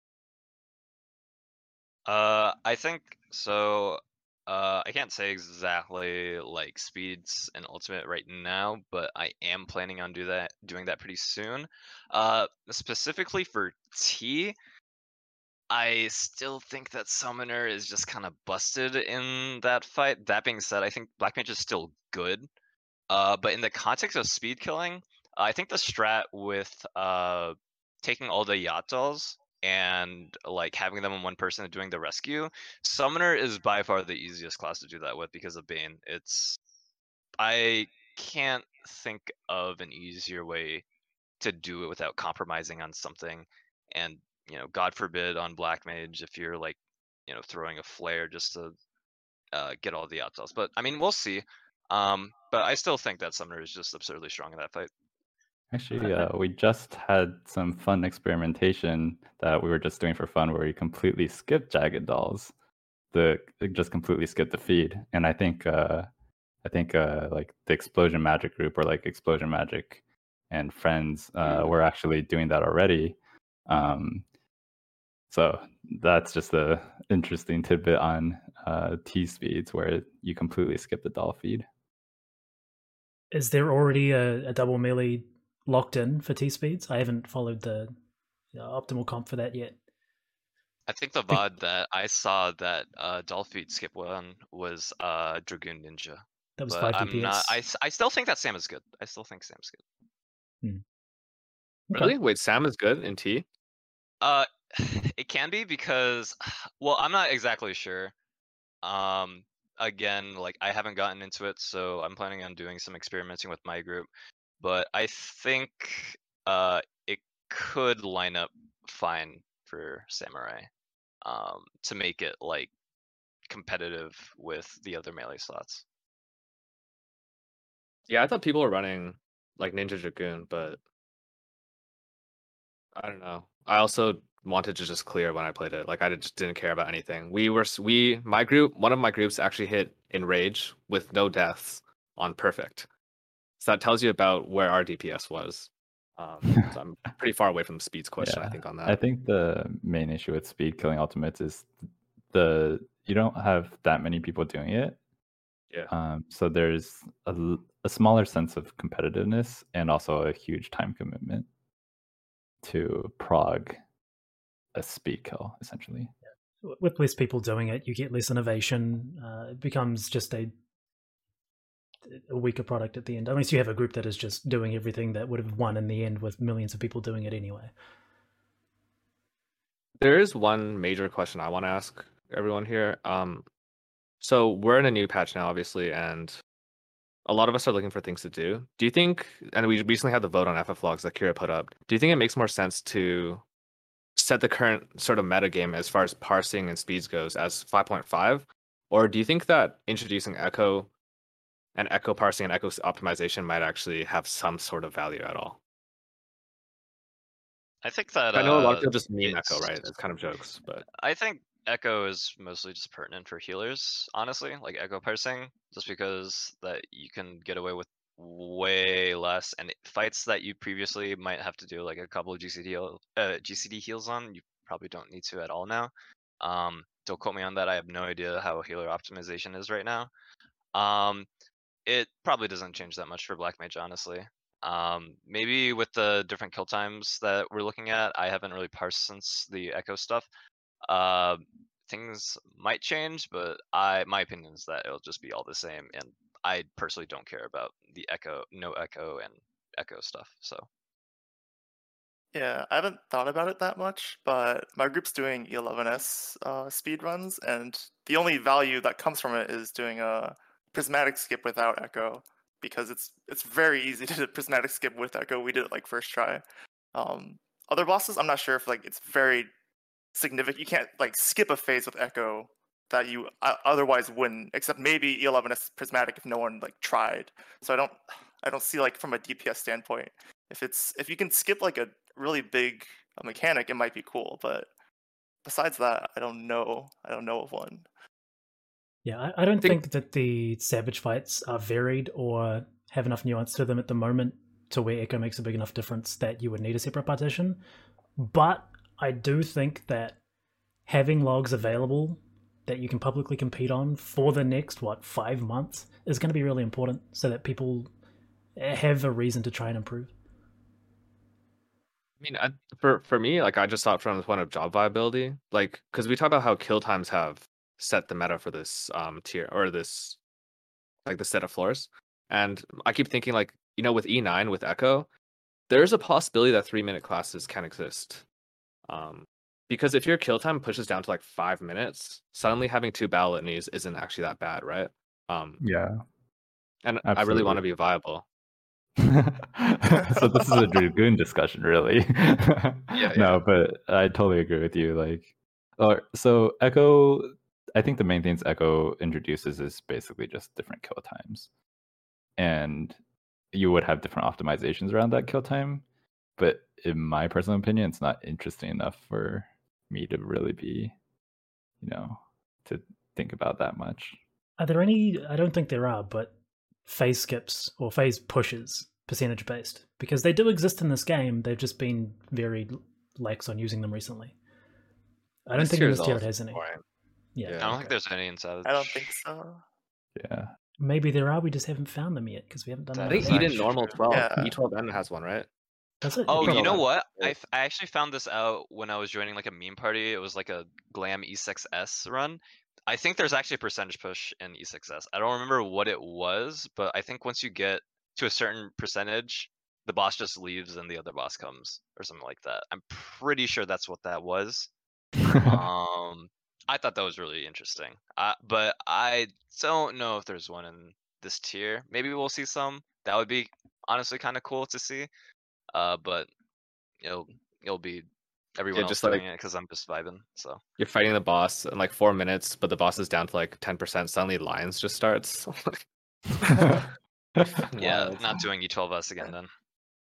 Uh, I think so. Uh, I can't say exactly like speeds and ultimate right now, but I am planning on do that, doing that pretty soon. Uh, specifically for T, I still think that Summoner is just kind of busted in that fight. That being said, I think Black Mage is still good. Uh, but in the context of speed killing, I think the strat with uh taking all the Yatos and like having them on one person and doing the rescue, Summoner is by far the easiest class to do that with because of Bane. It's I can't think of an easier way to do it without compromising on something. And you know, God forbid on Black Mage, if you're like you know, throwing a flare just to uh, get all the outdoors. But I mean, we'll see. Um, but I still think that Summoner is just absurdly strong in that fight. Actually, uh, we just had some fun experimentation that we were just doing for fun, where we completely skipped Jagged Dolls, the just completely skipped the feed, and I think uh, I think uh, like the Explosion Magic group or like Explosion Magic and friends uh, were actually doing that already. Um, so that's just a interesting tidbit on uh, T speeds where you completely skip the doll feed. Is there already a, a double melee locked in for T speeds? I haven't followed the uh, optimal comp for that yet. I think the V O D that I saw that uh, doll feed skip one was uh, Dragoon Ninja. That was But five I'm D P S. not. I, s- I still think that Sam is good. I still think Sam's good. Hmm. Okay. Really? Wait, Sam is good in T? Uh, it can be because, well, I'm not exactly sure. Um, again, like I haven't gotten into it, so I'm planning on doing some experimenting with my group. But I think uh, it could line up fine for Samurai, um, to make it like competitive with the other melee slots. Yeah, I thought people were running like Ninja Dragoon, but I don't know. I also wanted to just clear when I played it. Like I just didn't care about anything. We were s- we my group, one of my groups actually hit Enrage with no deaths on perfect. So that tells you about where our D P S was. Um, so I'm pretty far away from the speeds question, Yeah, I think, on that. I think the main issue with speed killing ultimates is the you don't have that many people doing it. Yeah. Um, so there's a, l- a smaller sense of competitiveness and also a huge time commitment to prog a speed kill, essentially. With less people doing it, you get less innovation. Uh, it becomes just a a weaker product at the end, unless you have a group that is just doing everything that would have won in the end with millions of people doing it anyway. There is one major question I want to ask everyone here. Um, so we're in a new patch now, obviously, and a lot of us are looking for things to do. Do you think, and we recently had the vote on F F logs that Kira put up, do you think it makes more sense to set the current sort of meta game as far as parsing and speeds goes as five point five? Or do you think that introducing Echo and Echo parsing and Echo optimization might actually have some sort of value at all? I think that I know a lot of uh, people just meme it's- Echo, right? It's kind of jokes, but I think Echo is mostly just pertinent for healers, honestly, like Echo parsing, just because that you can get away with way less, and fights that you previously might have to do like a couple of G C D heal, uh, G C D heals on, you probably don't need to at all now. Um, don't quote me on that. I have no idea how healer optimization is right now. Um, it probably doesn't change that much for Black Mage, honestly. Um, maybe with the different kill times that we're looking at, I haven't really parsed since the Echo stuff. Uh, things might change, but I my opinion is that it'll just be all the same, and I personally don't care about the Echo, no Echo, and Echo stuff. So Yeah, I haven't thought about it that much, but my group's doing E eleven S uh, speed runs, and the only value that comes from it is doing a prismatic skip without Echo, because it's it's very easy to do prismatic skip with Echo. We did it like first try. Um, other bosses, I'm not sure if like it's very significant. You can't like skip a phase with Echo that you uh, otherwise wouldn't, except maybe E eleven S prismatic if no one like tried. So I don't I don't see like from a D P S standpoint, if it's if you can skip like a really big uh, mechanic, it might be cool. But besides that, I don't know. I don't know of one. Yeah, I, I don't Think- think that the Savage fights are varied or have enough nuance to them at the moment to where Echo makes a big enough difference that you would need a separate partition. But I do think that having logs available that you can publicly compete on for the next, what, five months is going to be really important so that people have a reason to try and improve. I mean, I, for for me, like I just thought from the point of job viability, like because we talked about how kill times have set the meta for this um tier or this like the set of floors, and I keep thinking like you know with E nine with Echo, there's a possibility that three minute classes can exist, um because if your kill time pushes down to like five minutes, suddenly having two battle litanies isn't actually that bad, right? Um, Yeah. and I really want to Absolutely. be viable. So this is a Dragoon discussion, really. Yeah, No, but I totally agree with you. Like, or so Echo. I think the main things Echo introduces is basically just different kill times, and you would have different optimizations around that kill time. But in my personal opinion, it's not interesting enough for me to really be, you know, to think about that much. Are there any? I don't think there are, but phase skips or phase pushes percentage based, because they do exist in this game. They've just been very lax on using them recently. I don't This think tier in is this tier it also has any. boring. Yeah, Yeah. I don't okay. think there's any in Savage. I don't think so. Yeah. Maybe there are. We just haven't found them yet because we haven't done. That I enough think is damage. Eden actually normal true. twelve, Yeah. E twelve N has one, right? Does it? Oh, Yeah. you know Yeah. what? I, Yeah. f- I actually found this out when I was joining like a meme party. It was like a Glam E six S run. I think there's actually a percentage push in E six S. I don't remember what it was, but I think once you get to a certain percentage, the boss just leaves and the other boss comes or something like that. I'm pretty sure that's what that was. Um, I thought that was really interesting. Uh, but I don't know if there's one in this tier. Maybe we'll see some. That would be honestly kind of cool to see. Uh, but it'll it'll be everyone else just doing like- it because I'm just vibing. So You're fighting the boss in like four minutes, but the boss is down to like ten percent. Suddenly, Lions just starts. yeah, Wild. not doing E twelve S again then.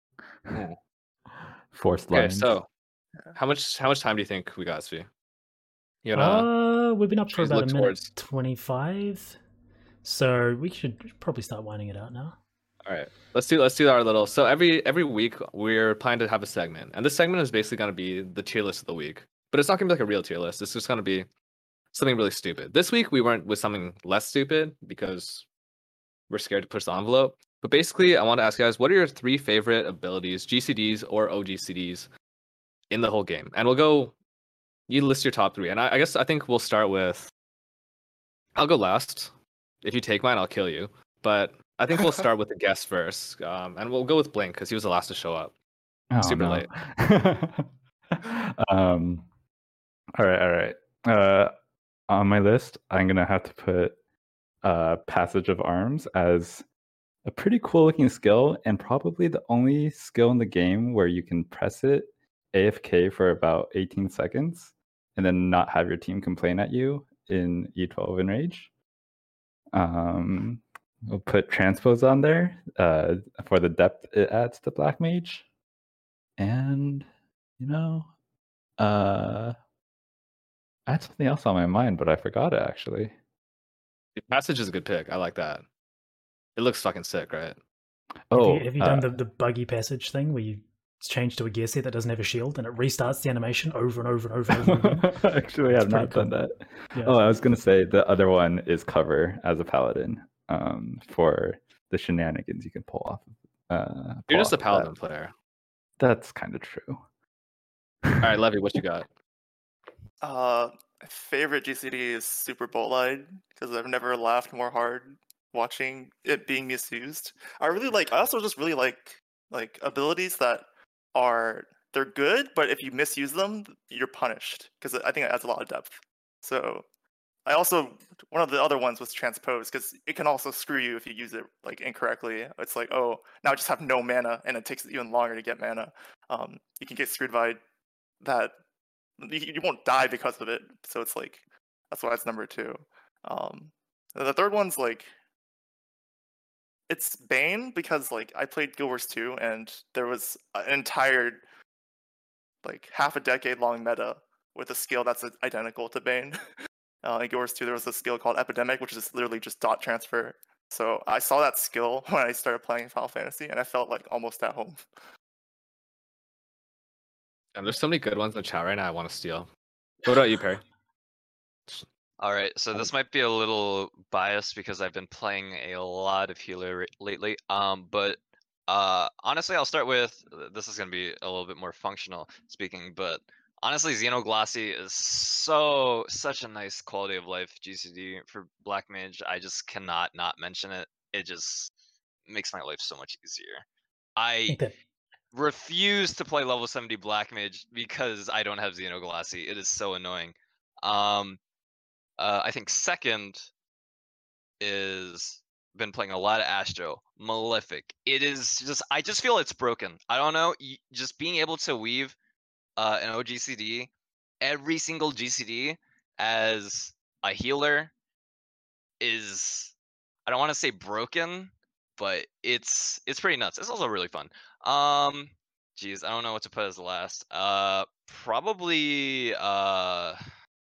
Forced Okay, lines. so how much how much time do you think we got, Svi? You know, Uh, we've been up for please about a look minute towards- twenty-five, so we should probably start winding it out now. all right. Let's do let's do our little. So every every week we're planning to have a segment, and this segment is basically going to be the tier list of the week. But it's not going to be like a real tier list. It's just going to be something really stupid. This week we went with something less stupid because we're scared to push the envelope. But basically, I want to ask you guys, what are your three favorite abilities, G C Ds or O G C Ds, in the whole game? And we'll go. You list your top three, and I, I guess I think we'll start with. I'll go last. If you take mine, I'll kill you. But I think we'll start with the guest first, um, and we'll go with Blink because he was the last to show up. Oh, super no. late. um, all right, all right. Uh, on my list, I'm gonna have to put uh, Passage of Arms as a pretty cool looking skill, and probably the only skill in the game where you can press it A F K for about eighteen seconds, and then not have your team complain at you in E twelve Enrage. Um, we'll put Transpose on there uh, for the depth it adds to Black Mage. And, you know, uh, I had something else on my mind, but I forgot it actually. Passage is a good pick. I like that. It looks fucking sick, right? Oh, have you, have you uh, done the, the buggy passage thing where you change to a gear set that doesn't have a shield and it restarts the animation over and over and over and over again? actually, I It's have not pretty done that. Yeah. Oh, I was gonna say the other one is cover as a paladin um, for the shenanigans you can pull off. Uh, You're pull just a off of paladin that. player. That's kind of true. All right, Levy, what you got? Uh, my favorite G C D is Super Bolide because I've never laughed more hard watching it being misused. I really like. I also just really like like abilities that are they're good, but if you misuse them, you're punished because I think it adds a lot of depth. So I also one of the other ones was Transpose because it can also screw you if you use it like incorrectly. It's like, oh, now I just have no mana and it takes even longer to get mana. Um, you can get screwed by that. You, you won't die because of it, so it's like that's why it's number two. Um, the third one's like it's Bane because like I played Guild Wars two and there was an entire like half a decade long meta with a skill that's identical to Bane. Uh, in Guild Wars two, there was a skill called Epidemic, which is literally just dot transfer. So I saw that skill when I started playing Final Fantasy, and I felt like almost at home. And there's so many good ones in the chat right now. I want to steal. What about you, Perry? All right, so this might be a little biased because I've been playing a lot of healer re- lately. Um, but uh, honestly, I'll start with this is gonna be a little bit more functional speaking, but honestly, Xenoglossy is so such a nice quality of life G C D for Black Mage. I just cannot not mention it. It just makes my life so much easier. I I think that refuse to play level seventy Black Mage because I don't have Xenoglossy. It is so annoying. Um, uh, I think second is been playing a lot of Astro. Malefic. It is just I just feel it's broken. I don't know. y- Just being able to weave uh, an O G C D every single G C D as a healer is, I don't want to say broken, but it's it's pretty nuts. It's also really fun. Um, geez, I don't know what to put as the last. Uh, probably. Uh,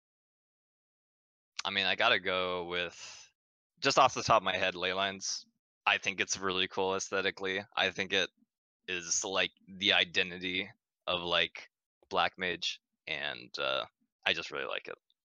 I mean, I gotta go with, just off the top of my head, Leylines. I think it's really cool aesthetically. I think it is like the identity of like Black Mage, and uh, I just really like it.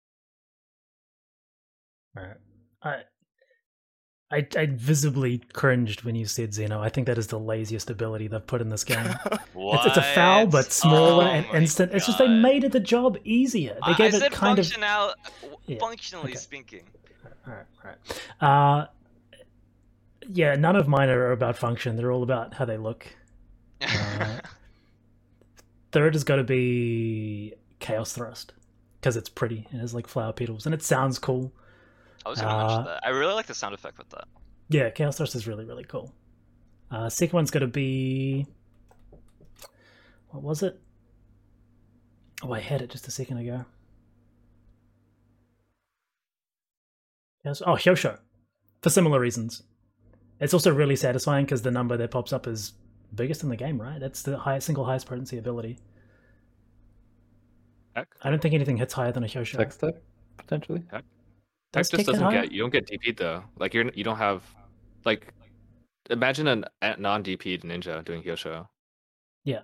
Right. I, I I visibly cringed when you said Zeno. I think that is the laziest ability they've put in this game. It's, it's a foul, but What? smaller Oh and my instant. It's just they God. made it the job easier. They I, gave I it said kind of. functional, Yeah, functionally okay. speaking. All right, all right. Uh, yeah, none of mine are about function. They're all about how they look. Uh, Third has got to be Chaos Thrust because it's pretty. It has like flower petals and it sounds cool. I was gonna uh, mention that. I really like the sound effect with that. Yeah, Chaos Thrust is really, really cool. Uh, second one's going to be... What was it? Oh, I had it just a second ago. Yes. Oh, Hyosho. For similar reasons. It's also really satisfying because the number that pops up is biggest in the game, right? That's the highest, single highest potency ability. Heck, I don't think anything hits higher than a Hyosho. Text tech, potentially. Tech Does just Tech hit doesn't higher? get you don't get D P'd though. Like you're you don't have like imagine an, a non-D P'd ninja doing Hyosho. Yeah.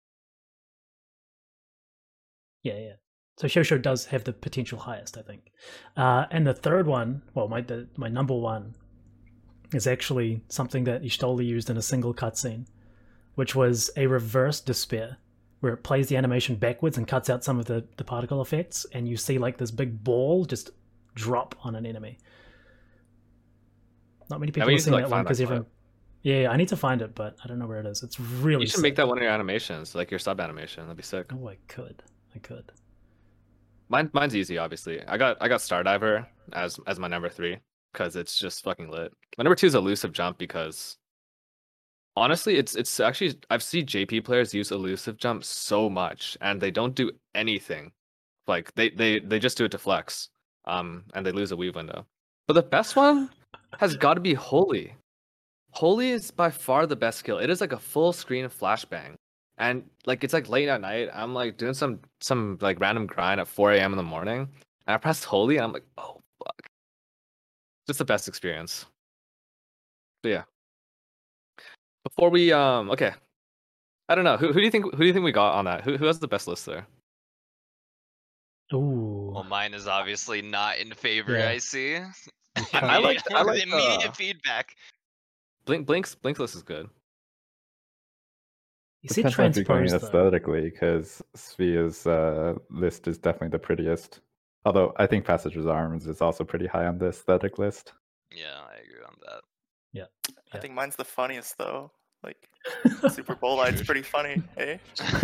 Yeah, yeah. So Hyosho does have the potential highest, I think. Uh, and the third one, well, my the, my number one, is actually something that Y'shtola used in a single cutscene, which was a reverse despair, where it plays the animation backwards and cuts out some of the, the particle effects, and you see like this big ball just drop on an enemy. Not many people we are need to, seeing like, that one find that because everyone. clip. Yeah, I need to find it, but I don't know where it is. It's really. You should sick. make that one of your animations, like your sub animation. That'd be sick. Oh, I could. I could. Mine, mine's easy, obviously. I got I got Stardiver as as my number three because it's just fucking lit. My number two is Elusive Jump because honestly, it's it's actually I've seen J P players use Elusive Jump so much and they don't do anything. Like they they they just do it to flex, um, and they lose a weave window. But the best one has got to be Holy. Holy is by far the best skill. It is like a full screen flashbang. And like it's like late at night. I'm like doing some some like random grind at four a.m. in the morning. And I pressed Holy and I'm like, oh fuck. Just the best experience. But yeah. Before we um okay. I don't know. Who who do you think who do you think we got on that? Who who has the best list there? Ooh. Well, mine is obviously not in favor. Yeah. I see. I like I like immediate uh, feedback. Blink Blink's Blink's list is good. You said Depends on if you're going transpose though. aesthetically, because Svia's uh, list is definitely the prettiest. Although I think Passage's Arms is also pretty high on the aesthetic list. Yeah, I agree on that. Yeah. I Yeah. think mine's the funniest though. Like Super Bowl Light's pretty funny, eh?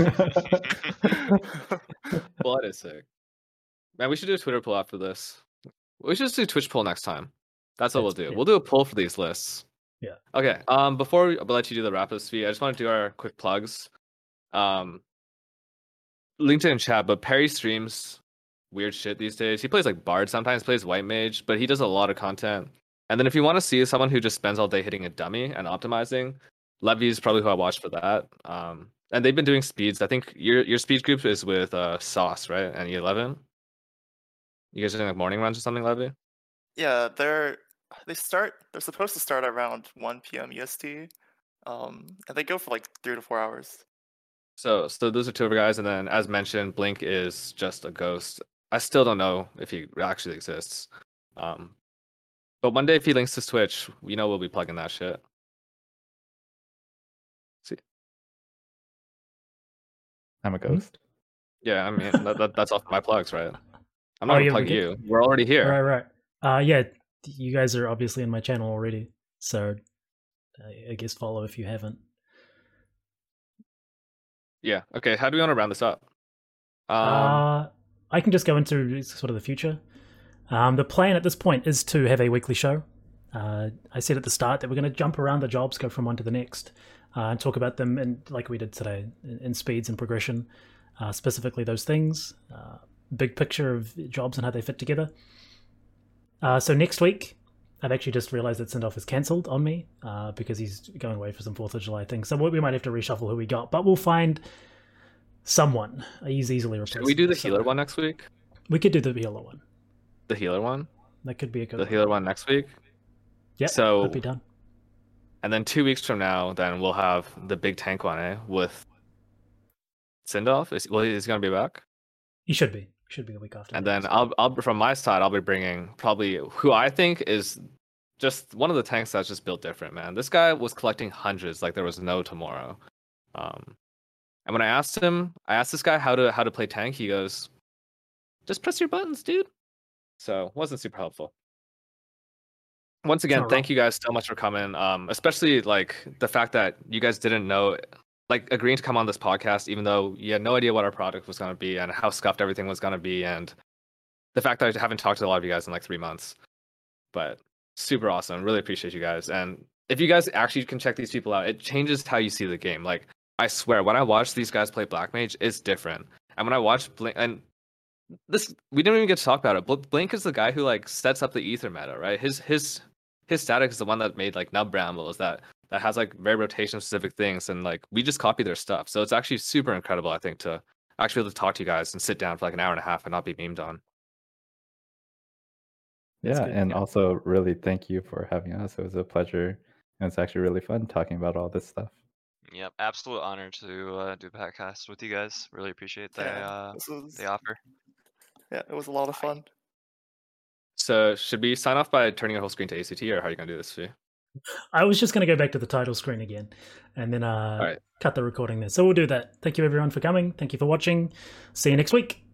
Well, that is sick. Man, we should do a Twitter poll after this. We should just do a Twitch poll next time. That's what we'll That's- do. yeah. We'll do a poll for these lists. Yeah. Okay. Um, before we we'll let you do the wrap up, Svi, I just want to do our quick plugs. Um, linked in chat, but Perry streams weird shit these days. He plays like Bard sometimes, plays White Mage, but he does a lot of content. And then if you want to see someone who just spends all day hitting a dummy and optimizing, Levy is probably who I watch for that. Um, and they've been doing speeds. I think your your speed group is with uh Sauce, right? And E eleven. You guys are doing like morning runs or something, Levy? Yeah, they're they start. They're supposed to start around one p.m. E S T, um, and they go for like three to four hours. So so those are two of our guys, and then as mentioned, Blink is just a ghost. I still don't know if he actually exists. Um, but one day if he links to Twitch, you know we'll be plugging that shit. See? I'm a ghost. Yeah, I mean that, that that's off my plugs, right? I'm Oh, not gonna yeah, plug we get- you. We're already here. Right, right. Uh, yeah, you guys are obviously in my channel already, so I, I guess follow if you haven't. Yeah. Okay. How do we want to round this up? Um, uh, I can just go into sort of the future. Um, the plan at this point is to have a weekly show. Uh, I said at the start that we're going to jump around the jobs, go from one to the next, uh, and talk about them in, like we did today, in, in speeds and progression, uh, specifically those things. Uh, big picture of jobs and how they fit together. Uh, so next week, I've actually just realized that Sindoff is cancelled on me uh, because he's going away for some fourth of July things. So we might have to reshuffle who we got, but we'll find someone. He's easily replaceable. Should we do the so healer one next week? We could do the healer one. The healer one? That could be a good The one. healer one next week? Yeah, so, that'd be done. And then two weeks from now, then we'll have the big tank one, eh? With Sindoff. Is well, he's gonna be back. He should be. Should be a week after. And that. then I'll, I'll from my side, I'll be bringing probably who I think is just one of the tanks that's just built different, man. This guy was collecting hundreds like there was no tomorrow. Um, and when I asked him, I asked this guy how to how to play tank. He goes, "Just press your buttons, dude." So wasn't super helpful. Once again, Not thank wrong. you guys so much for coming. Um, especially like the fact that you guys didn't know, like agreeing to come on this podcast, even though you had no idea what our product was going to be and how scuffed everything was going to be, and the fact that I haven't talked to a lot of you guys in like three months. But super awesome. Really appreciate you guys. And if you guys actually can check these people out, it changes how you see the game. Like I swear, when I watch these guys play Black Mage, it's different. And when I watch Blink, and this we didn't even get to talk about it. But Blink is the guy who like sets up the ether meta, right? His his his static is the one that made like Nub Brambles that that has like very rotation specific things, and like we just copy their stuff. So it's actually super incredible, I think, to actually be able to talk to you guys and sit down for like an hour and a half and not be memed on. That's Yeah, good. and also really thank you for having us. It was a pleasure, and it's actually really fun talking about all this stuff. Yep, absolute honor to uh, do the podcast with you guys. Really appreciate the Yeah, uh, this was, the offer. yeah, it was a lot of fun. So should we sign off by turning your whole screen to A C T, or how are you gonna do this, Fee? I was just going to go back to the title screen again and then uh, All right. cut the recording there. So we'll do that. Thank you everyone for coming. Thank you for watching. See you next week.